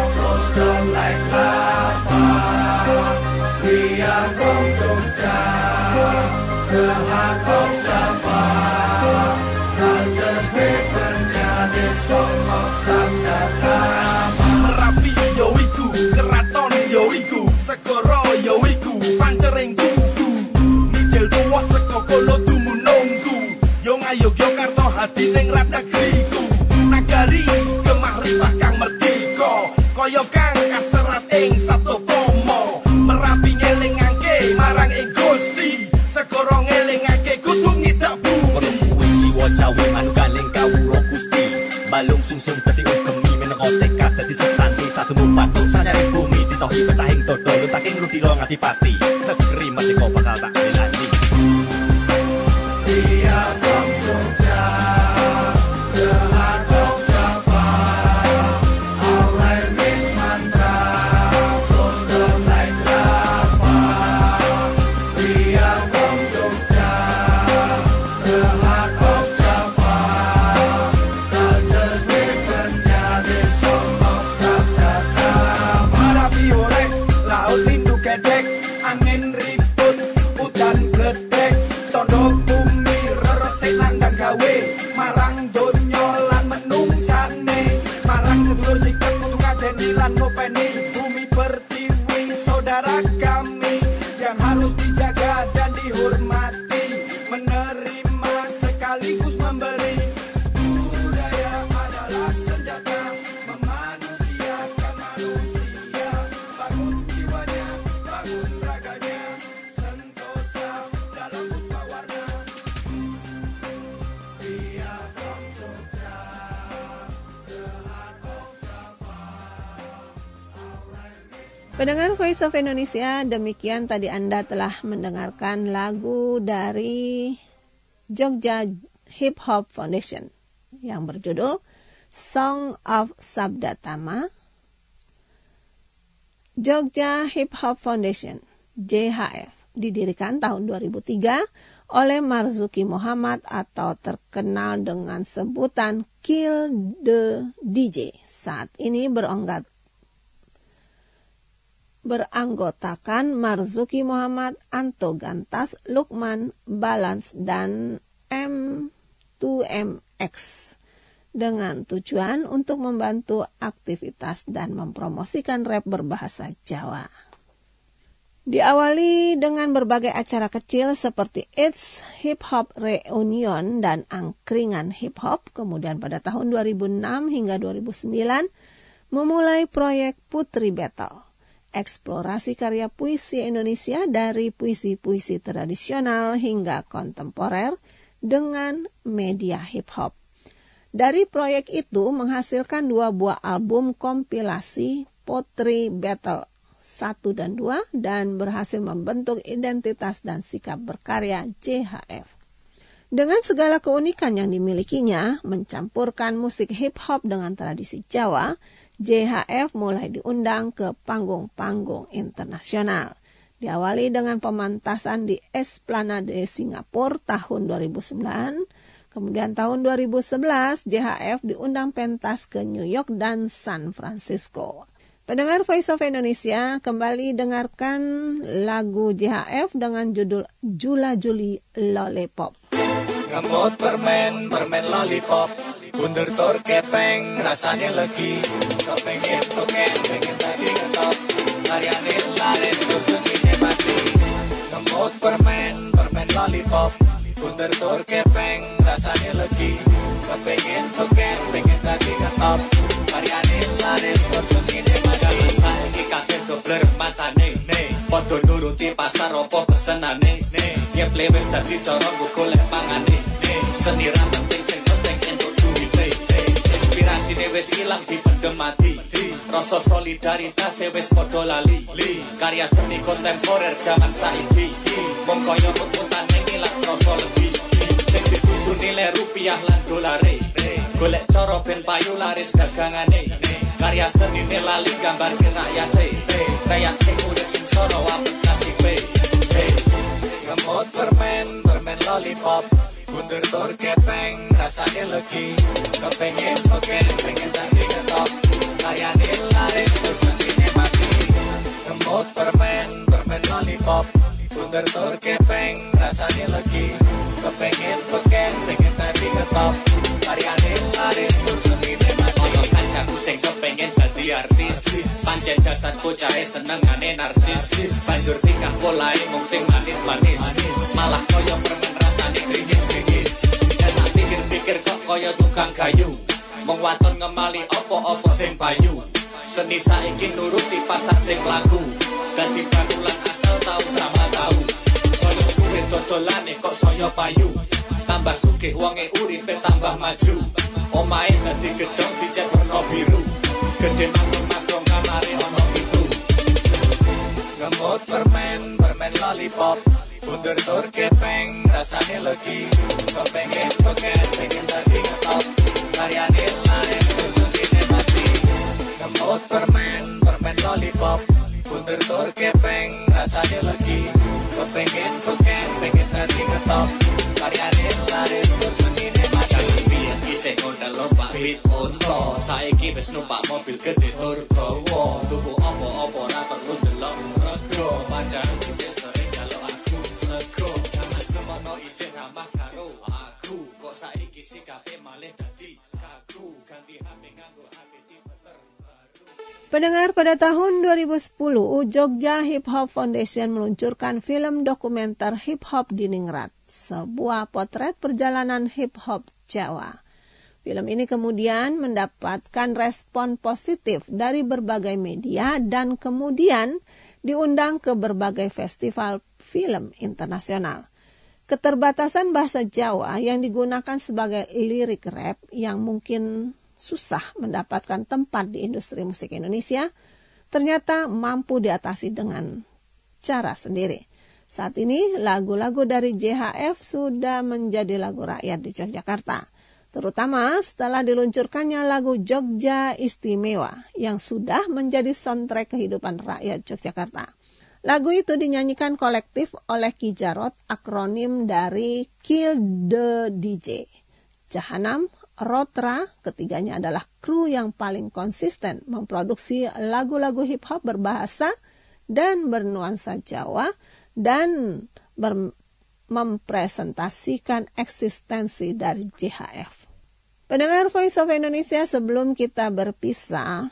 Speaker 9: ning rat negeriku nagari gemah ripah kang merdeka kaya kang kaserat ing Sabto Tomo Merapi ngelingake marang ing Gusti segoro ngelingake kudu ngidak bumi
Speaker 10: kuwi jiwa Jawa manunggaling kawula Gusti balung sungsung dadi ugemi meneka tekad dadi sesanti satu patung sanyaring bumi ditohi pecahing dodo lutaking ludira ngadipati negeri merdeka bakal tak belani.
Speaker 9: Dia from Jogja, the heart of Java. Our rhyme is mantra, flows down like lava. Dia from Jogja, the heart of Java. Culture's weaponnya di sombong sabda dhamma. Merapi orek, laut lindu kedek, angin ribut, udan bledek, tondok bumi rerot nandang gawe marang donya lan menungsane marang sedulur sikap kudu ngajeni lan ngopeni bumi pertiwi saudara kami yang harus dijaga dan dihormati menerima sekaligus memberi budaya adalah senjata memanusiakan manusia bangun jiwanya bangun raganya sentosa dalam puspa warna.
Speaker 2: Pendengar Voice of Indonesia, demikian tadi Anda telah mendengarkan lagu dari Jogja Hip Hop Foundation yang berjudul Song of Sabda Dhamma. Jogja Hip Hop Foundation, J H F, didirikan tahun dua ribu tiga oleh Marzuki Muhammad atau terkenal dengan sebutan Kill the D J. Saat ini beranggot beranggotakan Marzuki Muhammad, Anto Gantas, Lukman, Balance, dan M dua M X dengan tujuan untuk membantu aktivitas dan mempromosikan rap berbahasa Jawa. Diawali dengan berbagai acara kecil seperti It's Hip Hop Reunion dan Angkringan Hip Hop, kemudian pada tahun dua ribu enam hingga dua ribu sembilan memulai proyek Putri Battle, eksplorasi karya puisi Indonesia dari puisi-puisi tradisional hingga kontemporer dengan media hip hop. Dari proyek itu menghasilkan dua buah album kompilasi Putri Battle satu dan dua dan berhasil membentuk identitas dan sikap berkarya J H F. Dengan segala keunikan yang dimilikinya, mencampurkan musik hip hop dengan tradisi Jawa, J H F mulai diundang ke panggung-panggung internasional. Diawali dengan pemantasan di Esplanade Singapura tahun dua ribu sembilan, kemudian tahun dua ribu sebelas J H F diundang pentas ke New York dan San Francisco. Pendengar Voice of Indonesia, kembali dengarkan lagu J H F dengan judul Jula Juli Lollipop.
Speaker 9: Ngemot permen, permen lollipop, bunder tor kepeng, rasanya legi. Kepengen token, pengen tadi ngetop, karyane laris, kusengine mati. Ngemot permen, permen lollipop, bunder tor kepeng, rasanya legi. Kepengen token, pengen tadi ngetop, karyane laris, kusengine mati. Jangan saiki kakek dobler matane, podo nuruti pasar opo pesenane. Yang plewes dadi cara nggo golek pangane. Seni ra penting sing penting entuk duwite. Inspirasine wis ilang dipendem mati. Rasa solidaritas wis padha lali. Karya seni kontemporer jaman saiki mung kaya putane ngilang rasa lebih. Sing dituju nilai rupiah lan dolare. Golek cara ben payu laris dagangane. Karya seni lali gambar rakyate. Rakyat sing urip sing soro apes nasibe. Ngemot permen, permen lollipop, bunder tor kepeng, rasanya legi. Kepengen token, pengen tadi ngetop, karyane laris, kusengine mati. Ngemot permen, permen lollipop, bunder tor kepeng, rasanya legi. Kepengen token, pengen tadi ngetop, karyane laris, kusengine mati. Ono kancaku sing kepengen dadi artis, pancen dasar bocahe senengane narsis. Banjur tingkah polahe mung sing manis-manis, malah koyo permen rasane gringis-gringis. Dan tak pikir-pikir mikir kok kaya tukang kayu. Mung waton ngemali opo-opo sing payu. Seni saiki nuruti pasar sing laku. Dadi bakulan asal tau sama tau. Soyo suwe dodolane kok soyo payu. Tambah sugih wonge uripe tambah maju. Omahe dadi gedhong dicat warna biru. Gedhe mangkong-mangkong kamare ono pitu. Ngemot permen, permen lollipop. Bunder tur kepeng, rasane legi. Kepengen peken, pengen tadi ngetop. Karyane laris, kusungine mati. Ngemot permen, permen lollipop. Bunder tur kepeng, rasane legi. Kepengen peken, pengen tadi ngetop. Karyane laris, kusungine mati. Biyen isih ngondel lomba bit onto. Saiki wis numpak mobil gede tur dawa. Tuku apa-apa ora perlu ndelok rego. Padahal isih sering jaluk aku sego. Jangan semono isih ramah karo aku. Kok saiki sikape malih dadi kaku. Ganti H P nganggo H P tipe terbaru.
Speaker 2: Pendengar, pada tahun dua ribu sepuluh, Jogja Hip Hop Foundation meluncurkan film dokumenter Hip Hop di Ningrat, sebuah potret perjalanan hip hop Jawa. Film ini kemudian mendapatkan respon positif dari berbagai media dan kemudian diundang ke berbagai festival film internasional. Keterbatasan bahasa Jawa yang digunakan sebagai lirik rap yang mungkin susah mendapatkan tempat di industri musik Indonesia ternyata mampu diatasi dengan cara sendiri. Saat ini lagu-lagu dari J H F sudah menjadi lagu rakyat di Yogyakarta, terutama setelah diluncurkannya lagu Jogja Istimewa yang sudah menjadi soundtrack kehidupan rakyat Yogyakarta. Lagu itu dinyanyikan kolektif oleh Ki Jarot, akronim dari Kill the D J. Jahanam, Rotra, ketiganya adalah kru yang paling konsisten memproduksi lagu-lagu hip hop berbahasa dan bernuansa Jawa dan ber- mempresentasikan eksistensi dari J H F. Pendengar Voice of Indonesia, sebelum kita berpisah,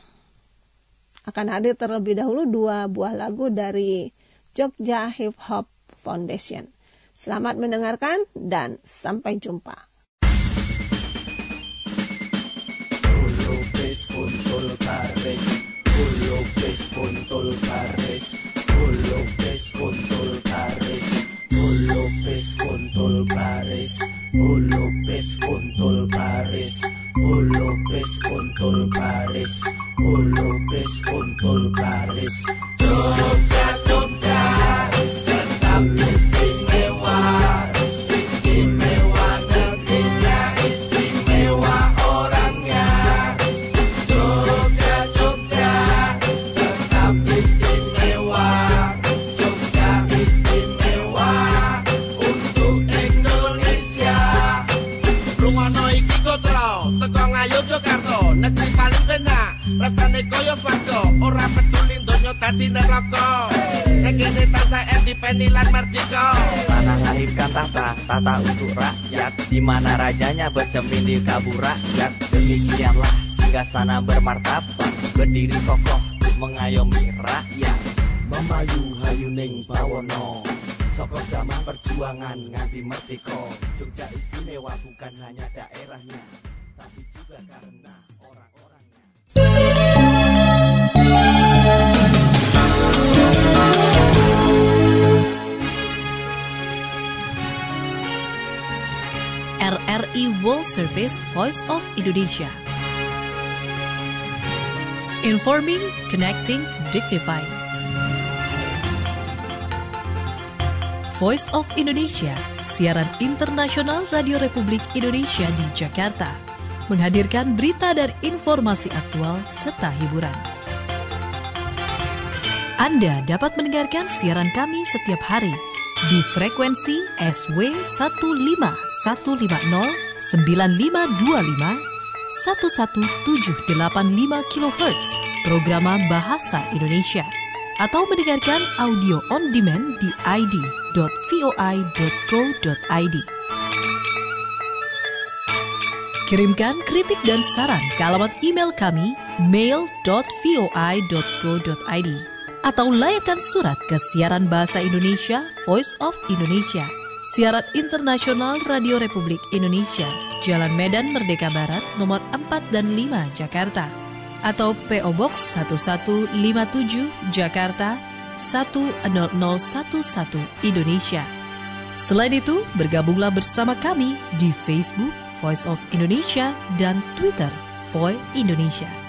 Speaker 2: akan hadir terlebih dahulu dua buah lagu dari Jogja Hip Hop Foundation. Selamat mendengarkan dan sampai jumpa.
Speaker 10: Ulupis kuntul karis, ulupis kuntul karis, ulupis kuntul karis, ulupis kuntul karis, ulupis kuntul karis, ulupis kuntul karis, ulupis kuntul karis. Jogja, Jogja, tetap istimewa, istimewa negerinya, istimewa orangnya. Jogja, Jogja, tetap istimewa, Jogja istimewa untuk Indonesia. Rungono iki kotro, saka Ngayog Yogyakarta, negeri paling penak, rasane koyo swarga, ora peduli donya dadi neraka. Nek kene tansah independen lan merdeka. Tanah lahirkan tahta, tata untuk rakyat, di mana rajanya bercermin di kabur rakyat. Demikianlah singgasana bermartabat, berdiri kokoh mengayomi rakyat. Memayu hayuning bawono, saka zaman perjuangan nganti merdeka. Jogja istimewa bukan hanya daerahnya, tapi juga karena orang-orangnya.
Speaker 1: R R I World Service Voice of Indonesia. Informing, connecting, dignifying. Voice of Indonesia, siaran internasional Radio Republik Indonesia di Jakarta, menghadirkan berita dan informasi aktual serta hiburan. Anda dapat mendengarkan siaran kami setiap hari di frekuensi S W satu lima satu lima nol sembilan lima dua lima satu satu tujuh delapan lima kilohertz program Bahasa Indonesia, atau mendengarkan audio on demand di i d dot voi dot co dot i d. Kirimkan kritik dan saran ke alamat email kami mail dot voi dot co dot i d atau layakkan surat ke siaran Bahasa Indonesia Voice of Indonesia, Siaran internasional Radio Republik Indonesia, Jalan Medan Merdeka Barat, nomor empat dan lima, Jakarta. Atau P O Box satu satu lima tujuh, Jakarta satu nol nol satu satu, Indonesia. Selain itu, bergabunglah bersama kami di Facebook Voice of Indonesia dan Twitter Voice Indonesia.